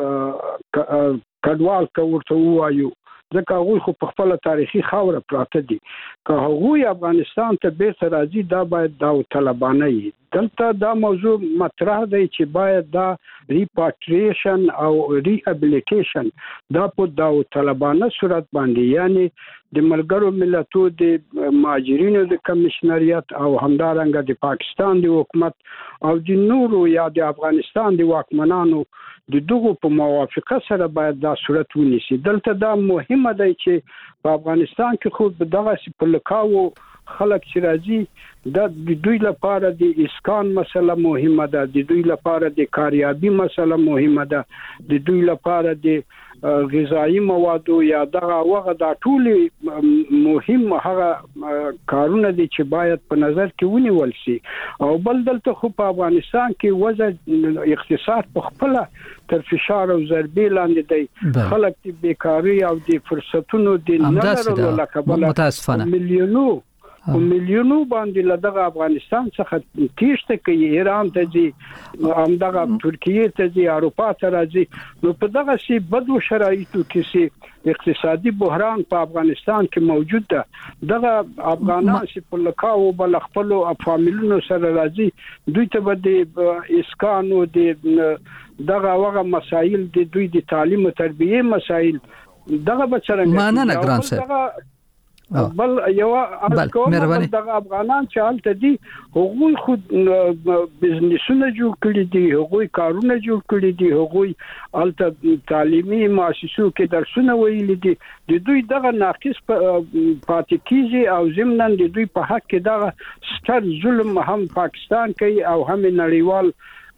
کډوال کورته وایو ځکه هغوی خو په خپل تاریخي خاوره پراته دي که هغوی افغانستان ته بیرته راځي دا باید داوطلبانه وي دلته دا موضوع مطرح دی چې باید دا ریپاټریشن او ریابلیټیشن دا په داوطلبانه صورت باندې یعنی د ملګرو ملتونو د مهاجرینو د کمشنریت او همدارنګه د پاکستان د حکومت او د نورو یا د افغانستان د واکمنانو د دغه په موافقه سره باید دا صورت ونیسي دلته دا مهمه دی چې په افغانستان کې خو دغه سپلکاو خلک چې راځي د دوی لپاره د اسکان مسله مهمه ده د دوی لپاره د کاریابی مسله مهمه ده د دوی لپاره د غذایی مواد یا دغه وغه د ټول مهم هغه کارونه دي چې باید په نظر کې ونیول شي او بل دلته خو په افغانستان کې وضع اقتصاد په خپل تر فشار او ضربې لاندې دی خلک د بیکاری او د فرصتونو د نه لرلو لکه متاسفانه میلیونو په میلیونو باندې له دغه افغانستان څخه تیښته کوي ایران ته ځي همدغه ترکیه ته ځي اروپا ته راځي نو په دغه سي بدو شرایطو کې سي اقتصادي بحران په افغانستان کې موجود ده دغه افغانان چې په لکاو بل خپل فامیلونو سره راځي دوی ته به د اسکانو د دغه وغه مسایل د دوی د تعلیم او تربیه مسایل دغه به څنګه معنا نه ګران صاحب بل یو مهرباني دغه افغانان چې حالت دي هغوی خود بزنسونه جوړ کړی دي هغوی کارونه جوړ کړی دي هغوی الته تعلیمي مؤسسو کې درسونه ویلي دي د دوی دغه ناقص پاتې کیږي او ضمناً د دوی په حق کې دغه ستر ظلم هم پاکستان کوي او هم نړیوال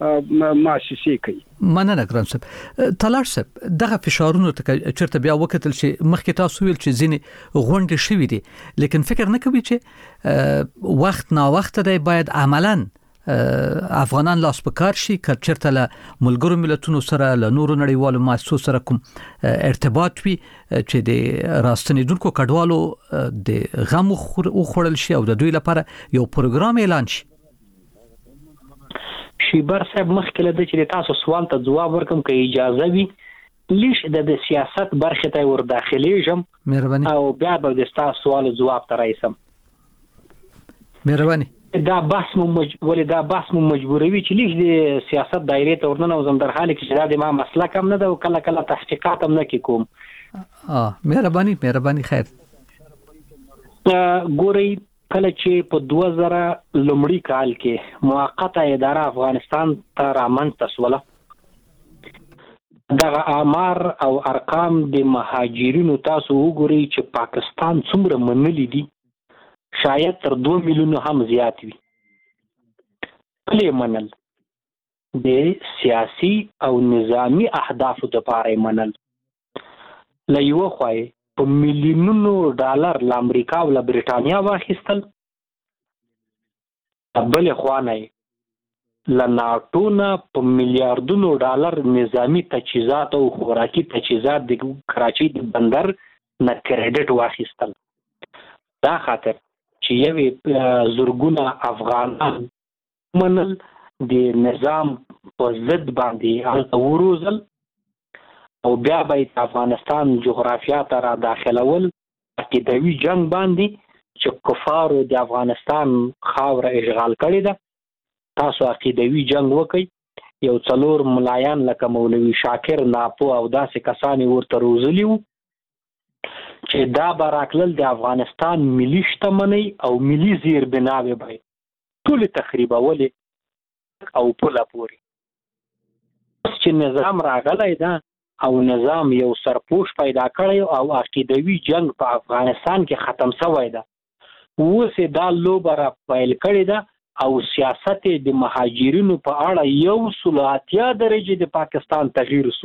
مؤسسې کوي. مننه ګران صاحب. طلال صاحب دغه فشارونو ته چیرته بیا وکتل چې مخکې تاسو ویل چې ځینې غونډې شوې دي، لیکن فکر نه کوي چې وخت نا وخت دی باید عملاً افغانان لاس په کار شي چې چیرته له ملګرو ملتونو سره له نورو نړیوالو مؤسسو سره کوم ارتباط وي چې د راستنیدونکو کډوالو د غم وخوړل شي او د دوی لپاره یو پروګرام اعلان شي. شیبر صاحب مخکې له دې چې تاسو سوال ته جواب ورکم که اجازه وي لیش د سیاست برخه ته ور داخليږم مهرباني او بیا به د تاسو سوال جواب ته راځم. مهرباني. دا بحث مو مج... ولې دا بحث مو مجبوروي چې لیک د سیاست دایره ته ورننه وزم در حال کې چې دا د ما مسلک هم نه ده او کله کله تحقیقات هم نه کوم. اه مهرباني مهرباني خیر. ګوري کله چې په دوه زره لومړي کال کې موقته اداره افغانستان ته رامنځته شوله، دغه آمار او ارقام د مهاجرینو تاسو وګورئ چې پاکستان څومره منلي دي، شاید تر دو میلیونو هم زیات وي. پلې منل د سیاسي او نظامی اهدافو لپاره منل، له یو خوای په میلیونونو ډالر له امریکا او له برېټانیا واخیستل، بل خوانه له ناټو نه په میلیارډونو ډالر نظامی تجهیزات او خوراکي تجهیزات د کراچۍ د بندر نه کریډټ واخیستل. دا خاطر چې یوې زرګونه افغانان منل د نظام په ضد باندې هلته وروزل او بیا به افغانستان جغرافیا ته را داخلول عقیدوي جنگ باندې چې کفارو د افغانستان خاوره اشغال کړې ده. تاسو عقیدوي جنگ وکئ، یو څلور ملایان لکه مولوي شاکر ناپو او داسې کسان ورته روزلي وو چې دا براکلل د افغانستان ملي شتمنۍ او ملي زیربناوې به ټول تخریبول او پوله پوري. چې نظام راغلی ده او نظام یو سرپوش پیدا کړی او عقیدوي جنگ په افغانستان کې ختم شوی ده، اوس دا لوبه را پیل کړې ده او سیاست د مهاجرینو په اړه یو سل اتیا درجې د پاکستان تغییر شو.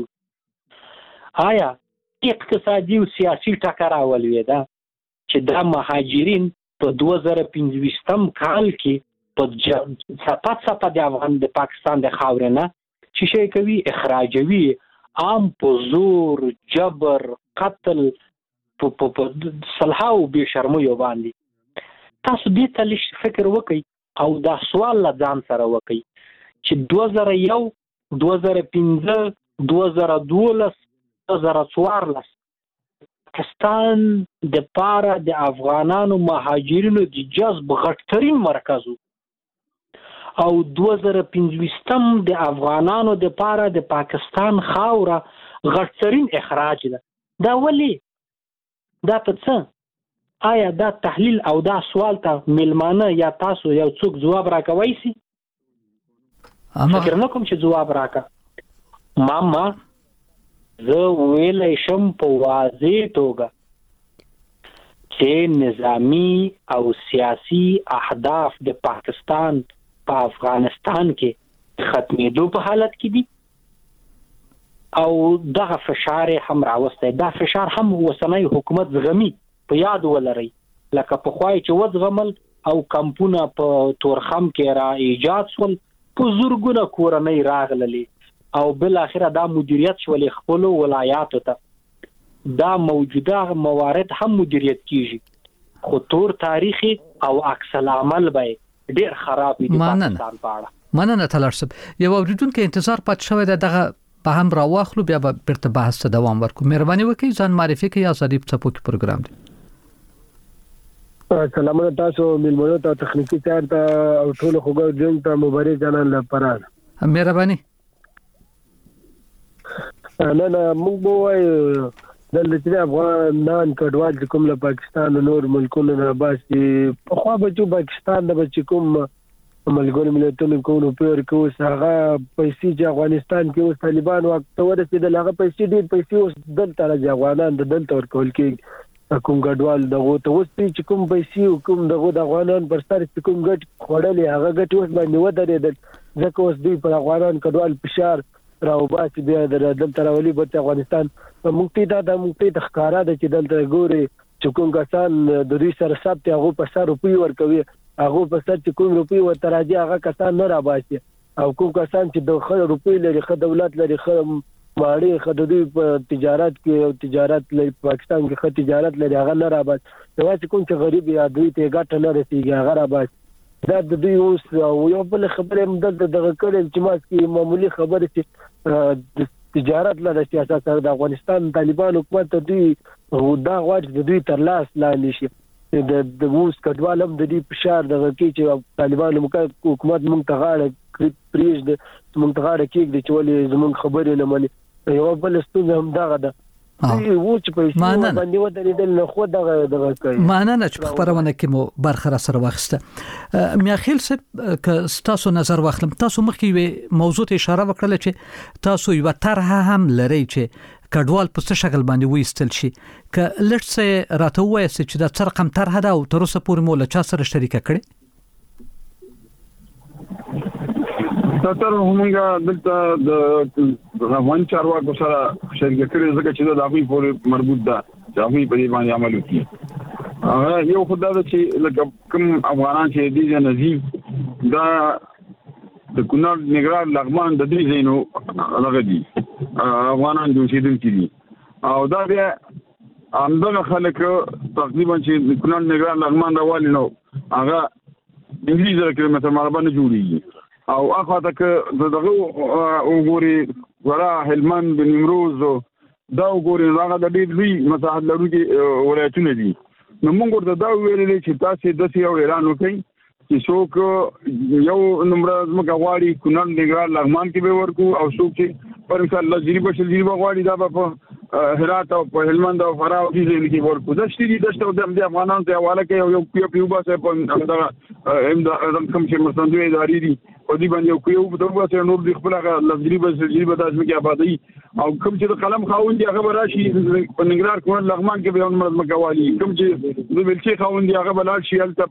آیا اقتصادي او سیاسي ټکر راولوي ده چې دا مهاجرین په دوه زره پنځويشتم کال کې په صفات صفات د افغان د پاکستان د خاورې نه چې شي کوي اخراجوي عام په زور جبر قتل په په صلحاو به شرمو باندې. تاسو دې ته لږ فکر وکړئ او دا سوال لا ځان سره وکړئ چې دوه زره یو دوه زره پنځه دوه زره دولس دوه زره څوارلس پاکستان د پاره د افغانانو مهاجرینو د جذب غټترین مرکز او دوه زره پنځويشتم د افغانانو د پاره د پاکستان خاوره غټترین اخراج ده. دا ولی دا په څه؟ آیا دا تحلیل او دا سوال ته ملمانه یا تاسو یو څوک جواب راکوي سي؟ فکر نه کوم چې جواب راکا. ماما زه ویلای شم په واضح توګه چې نظامی او سیاسی اهداف د پاکستان په افغانستان کې ختمېدو په حالت کې دي او دغه فشار هم راوسته. دا فشار هم وسنۍ حکومت زغمي، په یاد ولرئ لکه په خوای چې وځغمل او کمپونه په تورخم کې را ایجاد شول، په زورګونه کورنۍ راغللې او بل اخره دا مدیریت شولې خپل ولایاتو ته. دا موجوده موارد هم مدیریت کیږي خو تور تاریخي او عکس العمل به ډیر خراب دي پاکستان په اړه. مننه طلال صاحب. یو اوریدونکو انتظار پات شوی دی، دغه په هم راواخلو بیا به بیرته بحث ته دوام ورکړو. مهرباني وکړئ ځان معرفي کړئ. آزادي څپو کې پروګرام دی. سلامونه تاسو ملمنو ته تخنیکی کار ته او ټول خوګو جنګ ته مبارک جنان لپاره. مهرباني. نه نه موږ وایو دلته چې افغانان کډوال چې کوم له پاکستان او نور ملکونو نه باسي په خوا بچو پاکستان د بچ کوم ملګرو ملتونو کوو پیر کوو هغه پیسې چې افغانستان کې اوس طالبان وخت ورسېدل، هغه پیسې ډېر پیسې اوس دلته راځي افغانان د دلته ورکول کې کوم ګډوال دغه ته اوس چې کوم پیسې کوم دغه د افغانان پر سر کوم ګټ خوړلې هغه ګټ اوس باندې ودرېدل. ځکه اوس دوی پر افغانان کډوال فشار راوباسي بیا د دلته راولي په افغانستان موږ ته دا د موږ ته ښکارا د چې دلته ګوري چې کوم کسان د دوی سره ثبت هغه په سر روپی ورکوي هغه په سر چې کوم روپی ورته راځي هغه کسان نه راباسي او کوم کسان چې د خل روپی لري خو دولت لري خو ماړي خو د دوی په تجارت کې او تجارت لري پاکستان کې خو تجارت لري هغه نه راباسي دا چې کوم چې غریب یا دوی ته ګټه نه رسیږي هغه راباسي دا د دوی اوس یو بل خبره مدد دغه کړي چې ماسکي معمولی خبره چې تجارت لاره سیاست سره د افغانستان طالبان حکومت ته دوی دا غواړي د دوی تر لاس لاندې شي د د اوس کډوال هم د دې فشار دغه کې چې طالبان حکومت مونږ ته غاړه پریږ د مونږ ته غاړه کې چې ولې زمونږ خبرې نه مني یو بل ستونزه هم دغه ده و چې په باندې ودرېدل نو خو دغه دغه کوي معنی چې خبرونه کې مو برخه سره واخسته میاخیل صاحب ک تاسو نظر واخلم تاسو مخکې موضوع ته اشاره وکړه چې تاسو یو طرحه هم لري چې کډوال په څه شکل باندې وېستل شي ک لټسه راته وایي چې دا څه رقم طرحه ده او تر اوسه پورې مو له چا سره شریک کړي تر همغه دلته د افغان چارواکو سره شریک کړي ځکه چې د هغوی پورې مربوط ده چې هغوی په دې باندې عمل وکړي هغه یو خدای ده چې لکه کوم افغانان چې دې نزیب دا د کونړ نګران لغمان د دې زینو هغه دي افغانان د اوسېدونکي دي او دا بیا همدغه خلک تقریبا چې د کونړ نګران لغمان راوالي نو هغه انګلیزي کلمه مربع نه جوړیږي او اخوا ته که دغه وګوري ورا هلمند د نیمروز دا وګوري هغه د ډېر لوی مساحت لرونکي ولایتونه دي نو موږ ورته دا ویلې چې تاسو د یو اعلان وکړئ چې څوک یو نمبر زموږ غواړي کونړ نګران لغمان کې به ورکو او څوک چې پر مثال لجری بشل جری غواړي دا په هرات او په هلمند او فراه کې ځای کې ورکو د شتي د د افغانانو ته حواله کوي یو پیو پیو باسه په دا هم دا کوم چې مرستندوی ادارې دي او دې باندې یو پیو په دغه سره نور د خپل لجری بشل جری به تاسو کې آبادی او کوم چې د قلم خاوندې هغه راشي په نګران کونړ لغمان کې به هم مګوالي کوم چې د بلچي خاوندې هغه بلال شي الته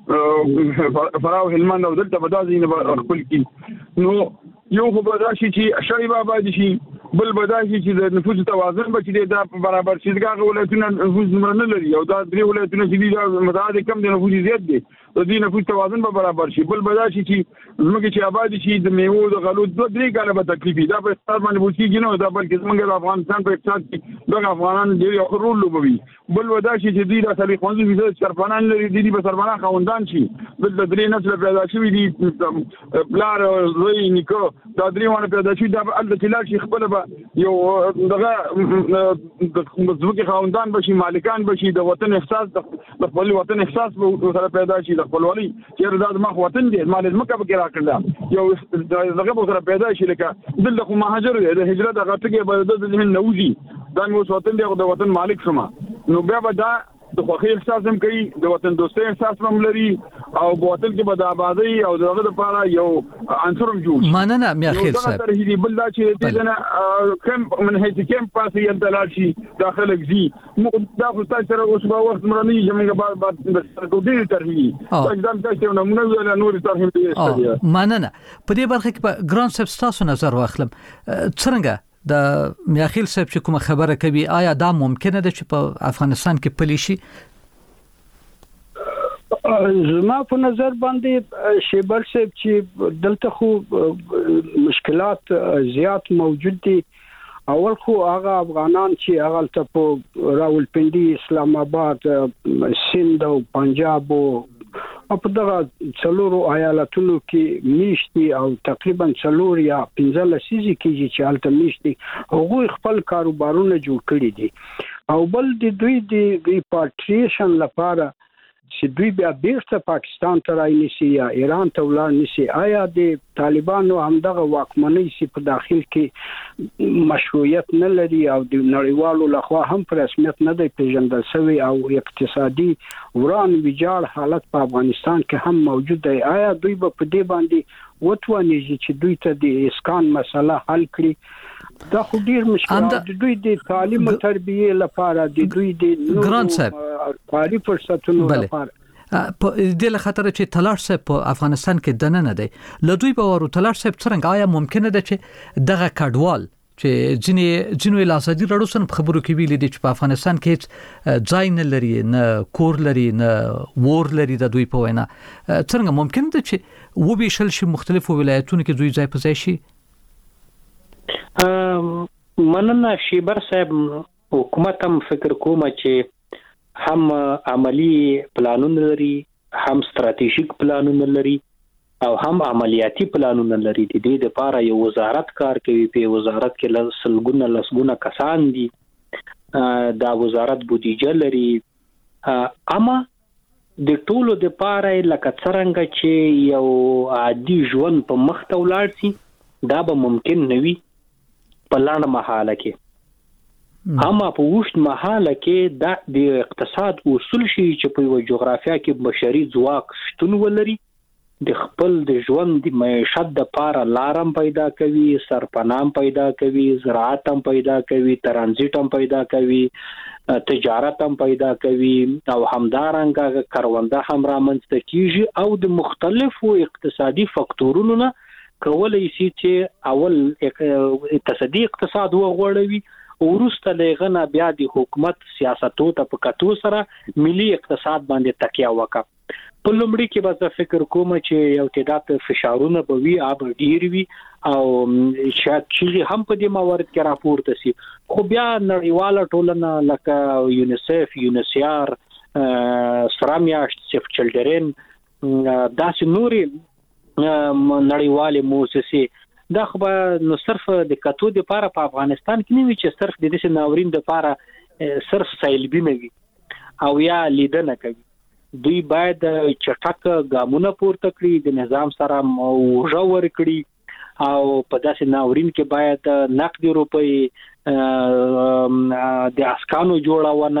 په فراه او هلمند او دلته په داسې نه خپل کې نو یو خو به راشي چې شریف آباد شي بل به دا چې د نفوس توازن به چې دا برابر شي دغه ولایتونه نفوس نه لري او دا درې ولایتونه چې دي متعدد کم دي نفوس زیات دي د دې نفوس توازن به برابر شي بل به دا چې زموږ چې آباد شي د میوو د غلو دوه درې کاله به تکلیفي دا په اقتصاد باندې وکړي نه دا بلکې زموږ د افغانستان په اقتصاد کې دغه افغانان ډېر یو رول لوبوي بل ودا شي چې دوی د اصلي خونځو فیصد سرپنان لري دي په سرپنان خوندان شي بل د درې نسل پیدا شوي دي پلار زوی نیکو دا درې ونه پیدا شي دا ال د تلال شي خپل به یو دغه د مزوکي خوندان بشي مالکان بشي د وطن احساس د خپل وطن احساس به سره پیدا شي د خپلوالي چې دا د مخ وطن دی مال مکه به را کړل یو دغه به سره پیدا شي لکه دلته مهاجر د هجرت هغه ټکی به د ذهن نوځي دا مو وطن دی د وطن مالک شوم نو بیا به دا د خوخي احساس هم کوي د وطن دوستۍ احساس هم لري او په وطن کې به د آبادی او دغه لپاره یو عنصر هم جوړ مننه میاخیل صاحب دا ترهیدي بل دا چې دې نه کم من هیڅ کم پاسې یلدلال شي داخله گزي دا خو تاسو سره اوس په وخت مرني چې موږ بعد بعد سره دې ترهیدي اقدام تاسو نه موږ ولا نور ترهیدي مننه په دې برخه کې په ګران سب تاسو نظر واخلم څنګه د میاخیل صاحب چې کوم خبره کوي آیا دا ممکنه ده چې په افغانستان کې پلی شي زما په نظر باندې شیبر صاحب چې دلته خو مشکلات زیات موجود دي اول خو هغه افغانان چې هغه ته په راولپنډي اسلام آباد سند او پنجاب او په دغه څلورو ایالتونو کې میشتي او تقریبا څلور یا پنځه لسیزې کې چې حالت میشتي هغه خپل کاروبارونه جوړ کړی دي او بل د دوی د ریپاټریشن لپاره چې دوی بیا بیرته پاکستان ته راځي یا ایران ته ولاړ نشي آیا د طالبانو همدغه واکمنۍ سي په داخل کې مشروعیت نه لري او د نړیوالو لخوا هم په رسمیت نه دی پیژندل شوی او اقتصادي وران ویجاړ حالت په افغانستان کې هم موجود دی آیا دوی به په دې باندې وتواني چې دوی ته د اسکان مسله حل کړي دا خو ډیر مشکل د دوی د تعلیم او تربیه لپاره د دوی د ګران صاحب کاری فرصتونو لپاره په دې له خاطر چې تلاش صاحب په افغانستان کې دنه نه دی لدوی به ورو تلاش صاحب څنګه آیا ممکنه ده چې دغه کډوال چې ځینې ځینې لاسادي رړوسن په خبرو کې ویل دي چې په افغانستان کې ځای نه لري نه کور لري نه ور لري د دوی په وینا څنګه ممکن ده چې و به شل شي مختلفو ولایتونو کې دوی ځای په ځای شي مننه شیبر صاحب حکومت هم فکر کوم چې هم عملی پلانونه لري هم ستراتیژیک پلانونه لري او هم عملیاتي پلانونه لري د دې لپاره یو وزارت کار کوي په وزارت کې لسګونه لسګونه کسان دي دا وزارت بودیجه لري اما د ټولو د لپاره لکه څنګه چې یو عادي ژوند په مخ ته ولاړ شي دا به ممکن نه وي په لاندې محاله کې اما په وښت محاله کې دا د اقتصاد اصول شي چې په یو جغرافیا کې بشري ځواک شتون ولري د خپل د ژوند د معیشت د لپاره لارم پیدا کوي سرپنام پیدا کوي زراعت هم پیدا کوي ترانزیت هم پیدا کوي تجارت هم پیدا کوي او همدارنګه کرونده هم رامنځته کیږي او د مختلفو اقتصادي فاکتورونو نه کولای شي چې اول اقتصادي اقتصاد وغوړوي او وروسته لغنه بیا د حکومت سیاستو ته په کتو سره ملي اقتصاد باندې تکیه وکړي په لومړي کې به فکر کوم چې یو تعداد فشارونه به وي اب ډیر وي او شاید چې هم په دې موارد کې راپورته شي خو بیا نړیواله ټولنه لکه یونیسف یونیسیار سرامیاشت سیف چلډرن داسې نوري نړیواله مؤسسې دا خو نو صرف د کتو د لپاره په افغانستان کې نه وي چې صرف د دې ناورین د لپاره صرف سیلبي نه وي او یا لیدنه کوي دوی باید چټک ګامونه پورته کړي د نظام سره موجه ور کړي او په داسې ناورین کې باید نقدي روپۍ د اسکانو جوړونه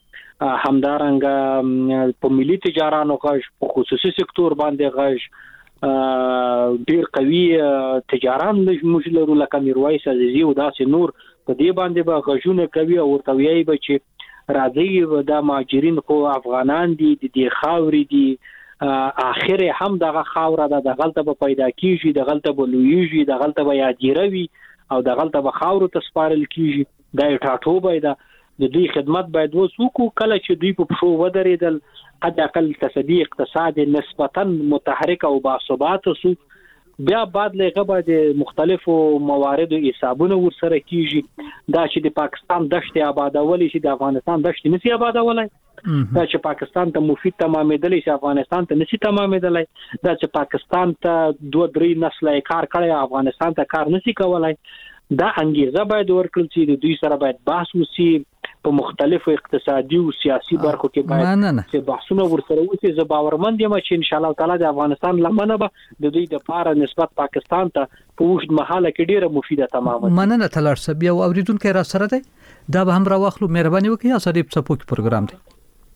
همدارنګه په ملي تجارانو غږ په خصوصي سکتور باندې غږ ډیر قوي تجاران موږ لرو لکه میرویس عزیزي او داسې نور په دې باندې به غږونه کوي او ورته ویایي به چې راځي دا مهاجرین خو افغانان دي د دې خاورې دي اخر هم دغه خاوره ده د غلطه به پیدا کیږي د غلطه به لویږي د غلطه به یادیروي او د غلطه به خاورو ته سپارل کیږي دا ټاټوبه ده د دوی خدمت باید وسوکو کله چې دوی په پښو ودرېدل حد اقل تصدی اقتصاد نسبتا متحرک او باثبات سو بیا بعد لغه باندې مختلفو مواردو حسابونه ورسره کیږي دا چې د پاکستان دشت آبادولې چې د افغانستان دشت نسی آبادولای دا چې پاکستان ته مفید تمامېدلې چې افغانستان ته نسی تمامېدلای دا چې پاکستان ته دوه درې نسلې کار کړی افغانستان ته کار نسی کولای دا انګیزه باید ورکړل چې د دوی سره باید بحث وشي په مختلفو اقتصادي او سیاسي برخو کې باید چې بحثونه ورسره وشي زه باورمند یم چې ان شاء الله تعالی د افغانستان لمنه به د دوی د لپاره نسبت پاکستان ته په وښت محاله کې ډیره مفیده تمامه مننه تلار صاحب یو اوریدونکو را سره دی دا به هم را واخلو مهرباني وکړئ اسری په سپوک پروګرام دی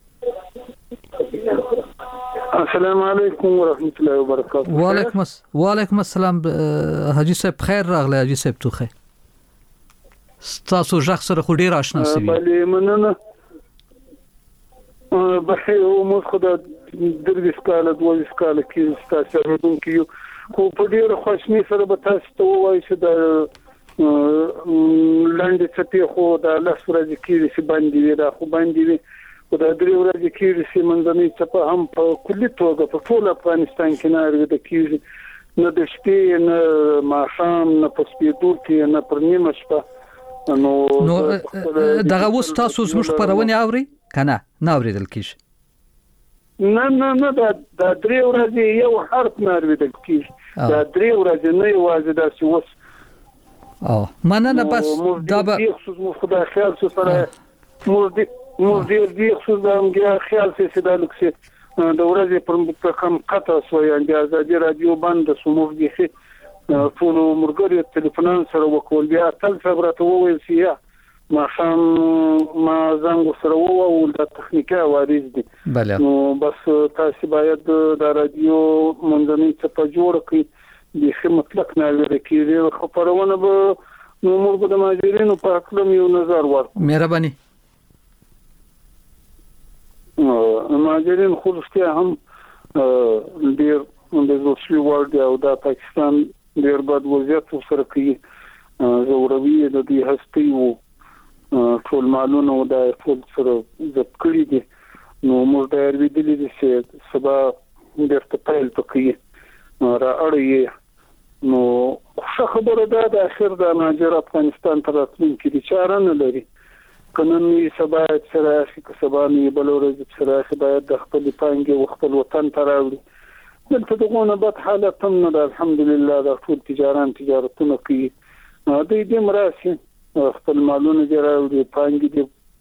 السلام علیکم ورحمت الله وبرکاته وعلیکم وعلیکم السلام حاجی صاحب خیر راغلی حاجی صاحب توخه ستاسو ژغ سره خو ډیر آشنا سوي بله مننه بخیر او مو خدای درې سکاله دوه سکاله کې ستاسو ورونکو یو خو په ډیر خوشمي سره به تاسو ته وایي چې د لاندې څپې خو د لاس ورځې کې چې باندې وي دا خو باندې وي او د درې ورځې کې چې منځنۍ څپه هم په کلي توګه په ټول افغانستان کې نه اورېدل کېږي نه د شپې نه ماښام نه په سپېدو کې نه پر نیمه شپه نو نو دغه اوس تاسو زموږ خبرونه اوري کنه نه اوریدل کیږي نه نه نه دا د درې ورځې یو حرف نه اوریدل کیږي دا درې ورځې نه یوازې دا چې اوس او مننه بس دا به خصوص مو خدای خیال سره مو دې مو دې دې خصوص دا موږ خیال سي دا لکه د ورځې پر کم قطع سو یا د ازادي رادیو باندې سمو دي ټول مرګري ټلیفونان سره وکول بیا تل خبرته وویل سی یا ما شام ما زنګ سره وو د تخنیکي وارث دي نو بس تاسو باید د رادیو منځنۍ څخه جوړ کړئ د خدمت مطلق نه لري کېږي خو پرونه به نو موږ د ماجرینو په خپل یو نظر ورکړو مهرباني مهاجرین خو رښتیا هم ډیر د زوسلی ورډ او د پاکستان ډیر بد وضعیت سره کوي زوروي د دې هستي وو ټول مالونه د ټول سره ضبط کړی دي نو موږ د اړوي دي چې سبا ډیر ته پیل پکې را اړي نو څه خبره ده د اخر د مهاجر افغانستان تر راتلونکي دي چاره نه لري قانوني سبا سره چې سبا نه بلورځ سره باید د خپل پانګي او خپل وطن ته راوړي دلته دغه بد حالت هم نه الحمدلله د ټول تجارت تجارتونه کوي د دې مراسي خپل مالونه جوړوي پانګي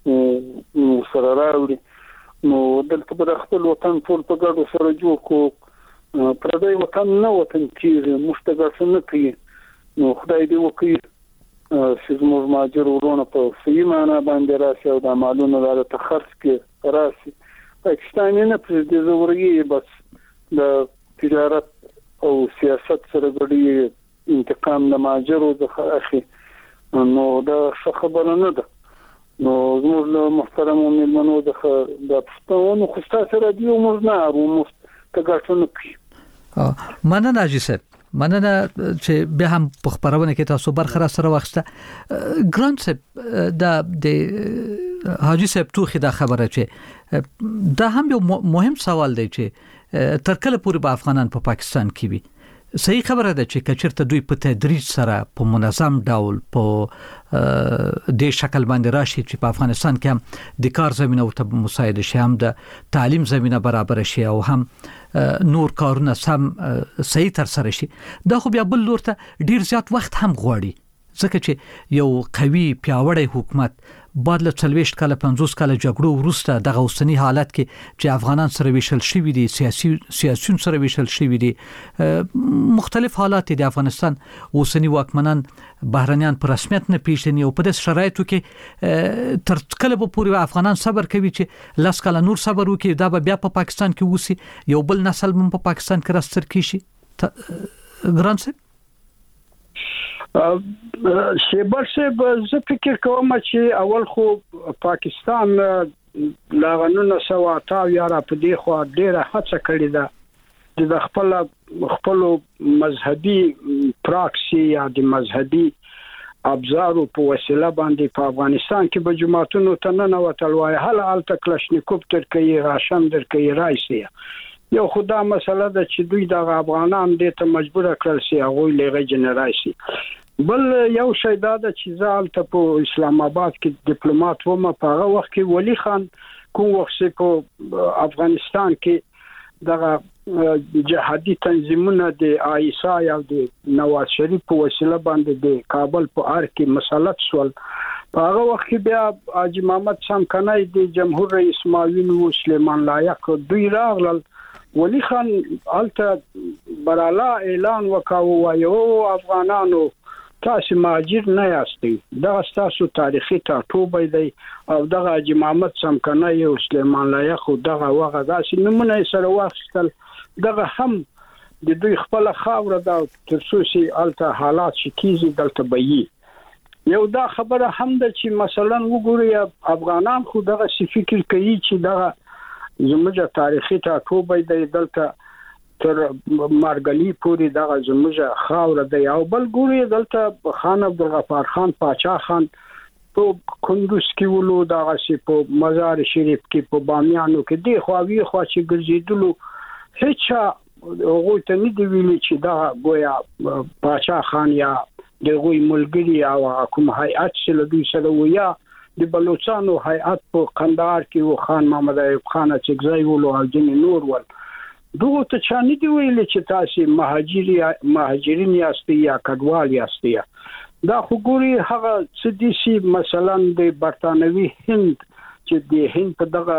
دې سره راوړي نو دلته په خپل وطن ټول په ګډو سره جوړ کو پردای وطن نه وطن کیږي مشتګر نه کوي نو خدای دې وکړي چې زموږ مهاجر ورونه په صحیح معنا باندې راشي او د مالونو د تخرج کې راشي پاکستان نه پر دې زوري بس د تجارت او سیاست سره غړي انتقام د مهاجرو د اخی نو دا خبره نه ده نو زموږ محترم ملمنو د د پښتون خو ستاسو رادیو موږ نه او موږ تګاټونه کوي مننه اجازه مننه چې به هم په خبرونه کې تاسو برخه را سره واخسته ګرانت صاحب د د حاجی صاحب توخي دا خبره چې دا هم یو مهم سوال دی چې تر کله پورې به افغانان په پاکستان کې وي صحیح خبره ده چې کچرته دوی په تدریج سره په منظم ډول په د شکل باندې راشي چې په افغانستان کې هم د کار زمينه او ته مساعده شي هم د تعلیم زمينه برابر شي او هم نور کارونه سم صحیح تر سره شي دا خو بیا بل لور ته ډیر زیات وخت هم غواړي ځکه چې یو قوي پیاوړی حکومت بعد له څلويشت کاله پنځوس کاله جګړو وروسته د اوسنی حالت کې چې افغانان سره ویشل شوی دي سیاسي سیاسيون سره ویشل شوی دي مختلف حالات د افغانستان اوسنی واکمنان بهرنیان په رسمیت نه پیژني او په دې شرایطو کې تر کله به پورې افغانان صبر کوي چې لاس کاله نور صبر وکړي دا به بیا په پاکستان کې وسی یو بل نسل هم په پاکستان کې راستر کیږي ګران صاحب شیبر صاحب زه فکر کوم چې اول خو پاکستان لا غنونه سوا تا یاره په دی خو ډیره هڅه کړې ده د خپل خپل مذهبي پراکسي یا د مذهبي ابزارو په وسیله باندې په افغانستان کې به جماعتونو ته نه وتل وای هل الته کلاشنیکوف تر کوي راشن در کوي رایسي یو خدا مسله ده چې دوی د افغانان د ته مجبور کړل سي هغه لغه جنراسي بل یو شی دا ده چې ځال ته په اسلام آباد کې ډیپلوماټ و ما په هغه وخت کې ولی خان کوم وخت په افغانستان کې دغه جهادي تنظیمونه د آیسا یا د نواز شریف په وسیله باندې د کابل په ار کې مسلط شول په هغه وخت کې بیا حاجی محمد سام کنای د جمهور رئیس معاون و سلیمان لایق دوی راغلل ولی خان الته برالا اعلان وکاو وایو افغانانو تاسو مهاجر نه یاستئ دا تاسو تاریخي ټاټوبه دی او دغه حاجی محمد سم کنای او سلیمان لایق خو دغه وغه داسې نمونه سره واخیستل دغه هم د دوی خپل خاور دا ترڅو الته حالات شکیزي دلته بي یو دا خبره هم ده چې مثلا وګورئ افغانان خو دغه فکر کوي چې دغه زموږه تاریخي ټاټوبه دی دلته تر مارګلی پوری دغه زموږه خاور دی او بل ګوري دلته خان عبدالغفار خان پاچا خان په کندوز کې ولو دغه سی په مزار شریف کې په بامیانو کې دی خواوی خوا چې ګرځیدلو هیڅ هغه ته نه دی ویلي چې دا گویا پاچا خان یا دغه ملګری او کوم هیئت سره دوی سره ویا د بلوچستان هیئت په قندهار کې و خان محمد ایوب خان چې ولو او جن نور ول دوه ته چا نه دی ویل چې تاسو مهاجری مهاجرین یاستئ یا کډوال یاستئ دا خو ګوري هغه څه دي چې مثلا د برتانوي هند چې د هند په دغه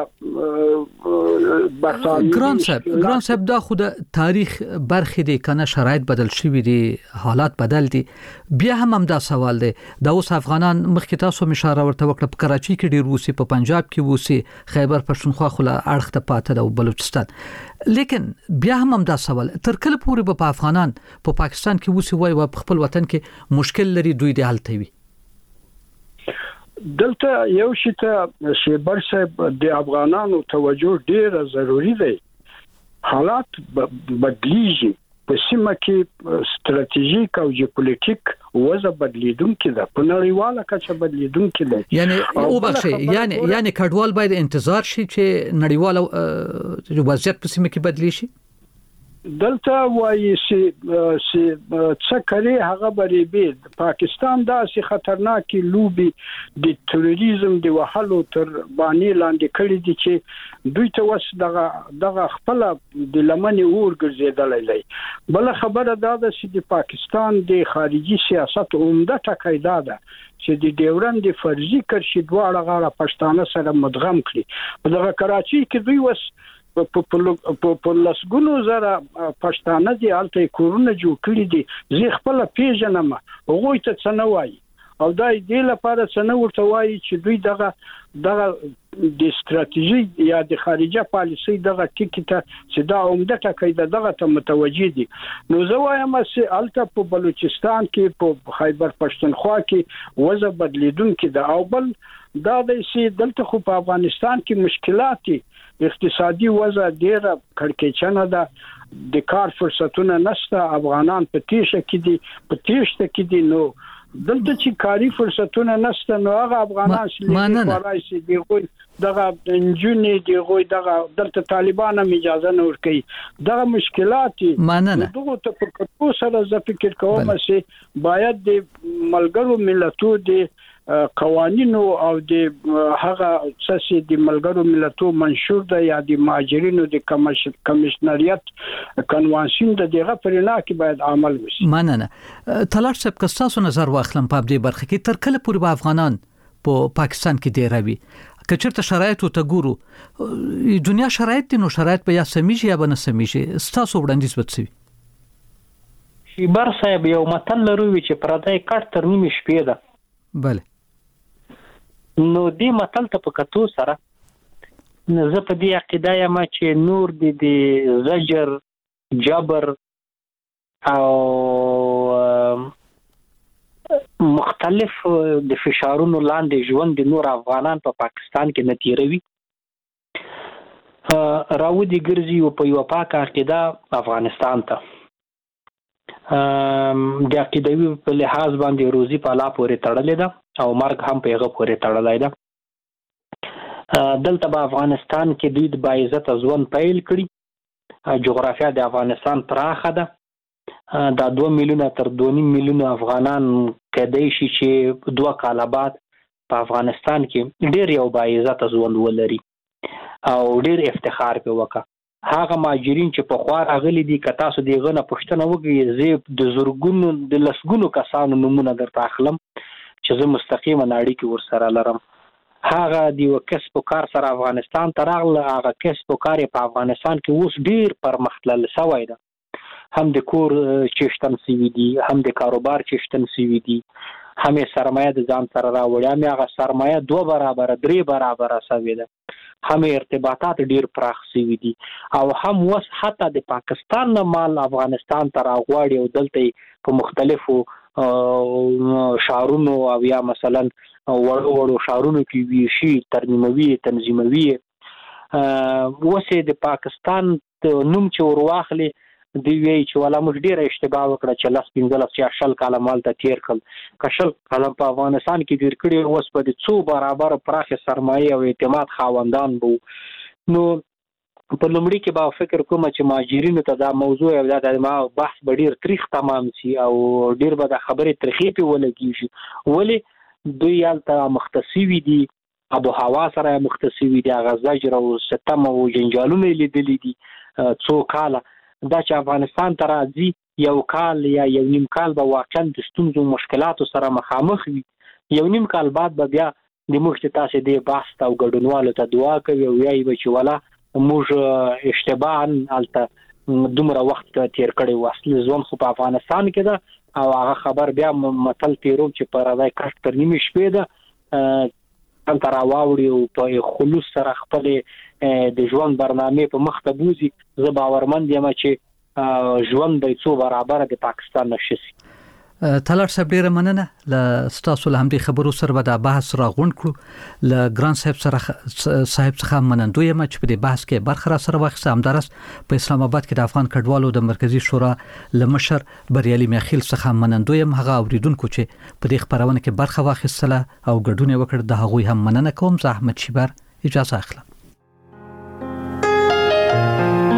برتانوي ګران صاحب ګران صاحب دا خو د تاریخ برخه دي کنه شرایط بدل شوی دي حالات بدل دي بیا هم هم دا سوال دی دا اوس افغانان مخکې تاسو اشاره ورته وکړه په کراچي کې ډیر روسي په پنجاب کې روسي خیبر پښتونخوا خو له اړخ ته پاتې او بلوچستان لیکن بیا هم هم دا سوال تر کله پورې په افغانان په پاکستان کې روسي وای او خپل وطن کې مشکل لري دوی د حل توي دلته یو شی ته شیبر صاحب د افغانانو توجه ډیره ضروری دی. حالات بدلیږي په سیمه کې ستراتیژیک او جیوپولیټیک وضع بدلیدونکې ده، په نړیواله کچه بدلیدونکې ده. یعنی او بخښي یعنی یعنی کډوال باید انتظار شي چې نړیواله وضعیت په سیمه کې بدلی شي. دلته وایي چې څه کوي هغه بری به پاکستان داسې خطرناکي لوبي د تروریزم د وحلو تر باندې لاندې کړی دي چې دوی ته وس دغه دغه خپل د لمنې اور ګرځیدلای لای. بل خبره دا ده چې د پاکستان د خارجي سیاست عمده ټکی دا ده چې د ډیورند فرضي کرشي دواړه غاړه پښتانه سره مدغم کړي. په دغه کراچي کې دوی وس په په لسګونو زره پښتانه دي الته کورونه جوړ کړی دي. زه خپل پیژنم هغه ته څه نه وایي او دا دې لپاره څه نه ورته وایي چې دوی دغه دغه د ستراتیژي یا د خارجه پالیسي دغه ټکی ته چې دا عمده ټکی دغه ته متوجي دي. نو زه وایم چې الته په بلوچستان کې په خیبر پښتونخوا کې وضع بدلیدونکې ده. او بل دا د سي دلته خو په افغانستان کې مشکلات اقتصادي وضع ډیره کړکېچنه ده، د کار فرصتونه نشته، افغانان په تیشه کې دي په تیشته کې دي. نو دلته چې کاری فرصتونه نشته نو هغه افغانان چې لري چې دیغوی دغه انجونی دیغوی دغه دلته طالبان هم اجازه نه ورکوي. دغه مشکلات دغه ته په کتو سره زه فکر کوم چې باید د ملګرو ملتونو د قوانینو او د هغه اساسي د ملګرو ملتونو منشور ده یا د مهاجرینو د کمیشنریت کنوانسیون د دغه پرنا کې باید عمل وشي. مننه. تلاش صاحب که تاسو نظر واخلم په دې برخه کې تر کله پورې به افغانان په پاکستان کې دی راوي که چېرته شرایط ته ګورو دنیا شرایط دي نو شرایط به یا سميږي یا به نه سميږي. تاسو وړاندیز وڅوي. شیبر صاحب یو متل لري چې پردای کټ تر نیمه شپې ده. بله نو دې متل ته په کتو سره زه په دې عقیده یم چې نور د زجر جبر او مختلف د فشارونو لاندې ژوند د نور افغانان په پاکستان کې نه تیروي. راودي ګرځي او په یو پاکه عقیده افغانستان ته د عقیدوي په لحاظ باندې روزي په لا پورې تړلې ده او مرګ هم په هغه پورې تړلای ده. دلته په افغانستان کې دوی د باعزت ژوند پیل کړي. جغرافیا د افغانستان پراخه ده. دا دوه میلیونه تر دوه نیم میلیونه افغانان کېدای شي چې دوه کاله بعد په افغانستان کې ډېر یو باعزت ژوند ولري او ډېر افتخار په وکړي. هغه مهاجرین چې په خوا راغلي دي که تاسو دغه نه پوښتنه وکړئ زه د زورګونو د لسګونو کسانو نمونه درته اخلم چې زه مستقیمه اړیکې ورسره لرم. هغه د یو کسب و کار سره افغانستان ته راغله. هغه کسب و کار په افغانستان کې اوس ډیر پرمختلل شوی ده. هم د کور چشتن سوي دي، هم د کاروبار چشتن سوي دي، هم سرمایه د ځان سره راوړي، هم هغه سرمایه دوه برابر درې برابر شوی ده، هم ارتباطات ډیر پراخ شوي دي او هم وس حتی د پاکستان نه مال افغانستان ته راغواړي او دلته په مختلفو شهرونو او یا مثلا وړو وړو شهرونو کې ویشي ترمیموي تنظیموي. وسه د پاکستان نوم چې ورواخلي دی وی چې ولا موږ ډیره اشتباه وکړه چې لاس پنځلس یا شل کاله مال ته تیر کړ کشل کاله په افغانستان کې تیر کړي اوس په دې څو برابر پراخه سرمایه او اعتماد خاوندان بو. نو په لومړي کې به فکر کوم چې مهاجرینو ته دا موضوع او دا د ما بحث به ډیر تاریخ تمام شي او ډیر به د خبرې تاریخي په ولګي شي ولی دوی یالته مختصوي دي ابو هوا سره مختصوي دي غزاجر او ستم او جنجالونه لیدلې دي څو کاله دا چې افغانستان ته راځي یو کال یا یو نیم کال به واقعا د ستونزو مشکلاتو سره مخامخ وي. یو نیم کال بعد به بیا د موږ تاسو د بحث او ګډونوالو ته دعا کوي او یای به چې ولا موږ اشتباهاً الته دومره وخت تیر کړی و. اصلي ځوان خو په افغانستان کې ده او هغه خبر بیا متل تیرو چې پر راځي کټ تر نیمه شپې ده تر راوړي او په خلوص سره خپل د ژوند برنامه په مخ ته بوزي. زه باورمند یم چې ژوند د څو برابر د پاکستان نشي. تلار صاحب ډیره مننه ل ستاسو له همدې خبرو سره به د بحث راغونډ کړو ل ګران صاحب سره صاحب څخه منندوی یم چې په دې بحث کې برخه را سره واخیسته. همدارس په اسلام آباد کې د افغان کډوالو د مرکزی شورا لمشر بریالي میخیل څخه منندوی یم. هغه اوریدونکو چې په دې خبرونه کې برخه واخیستله او ګډون وکړ د هغوی هم مننه کوم. زه احمد شیبر اجازه اخلم.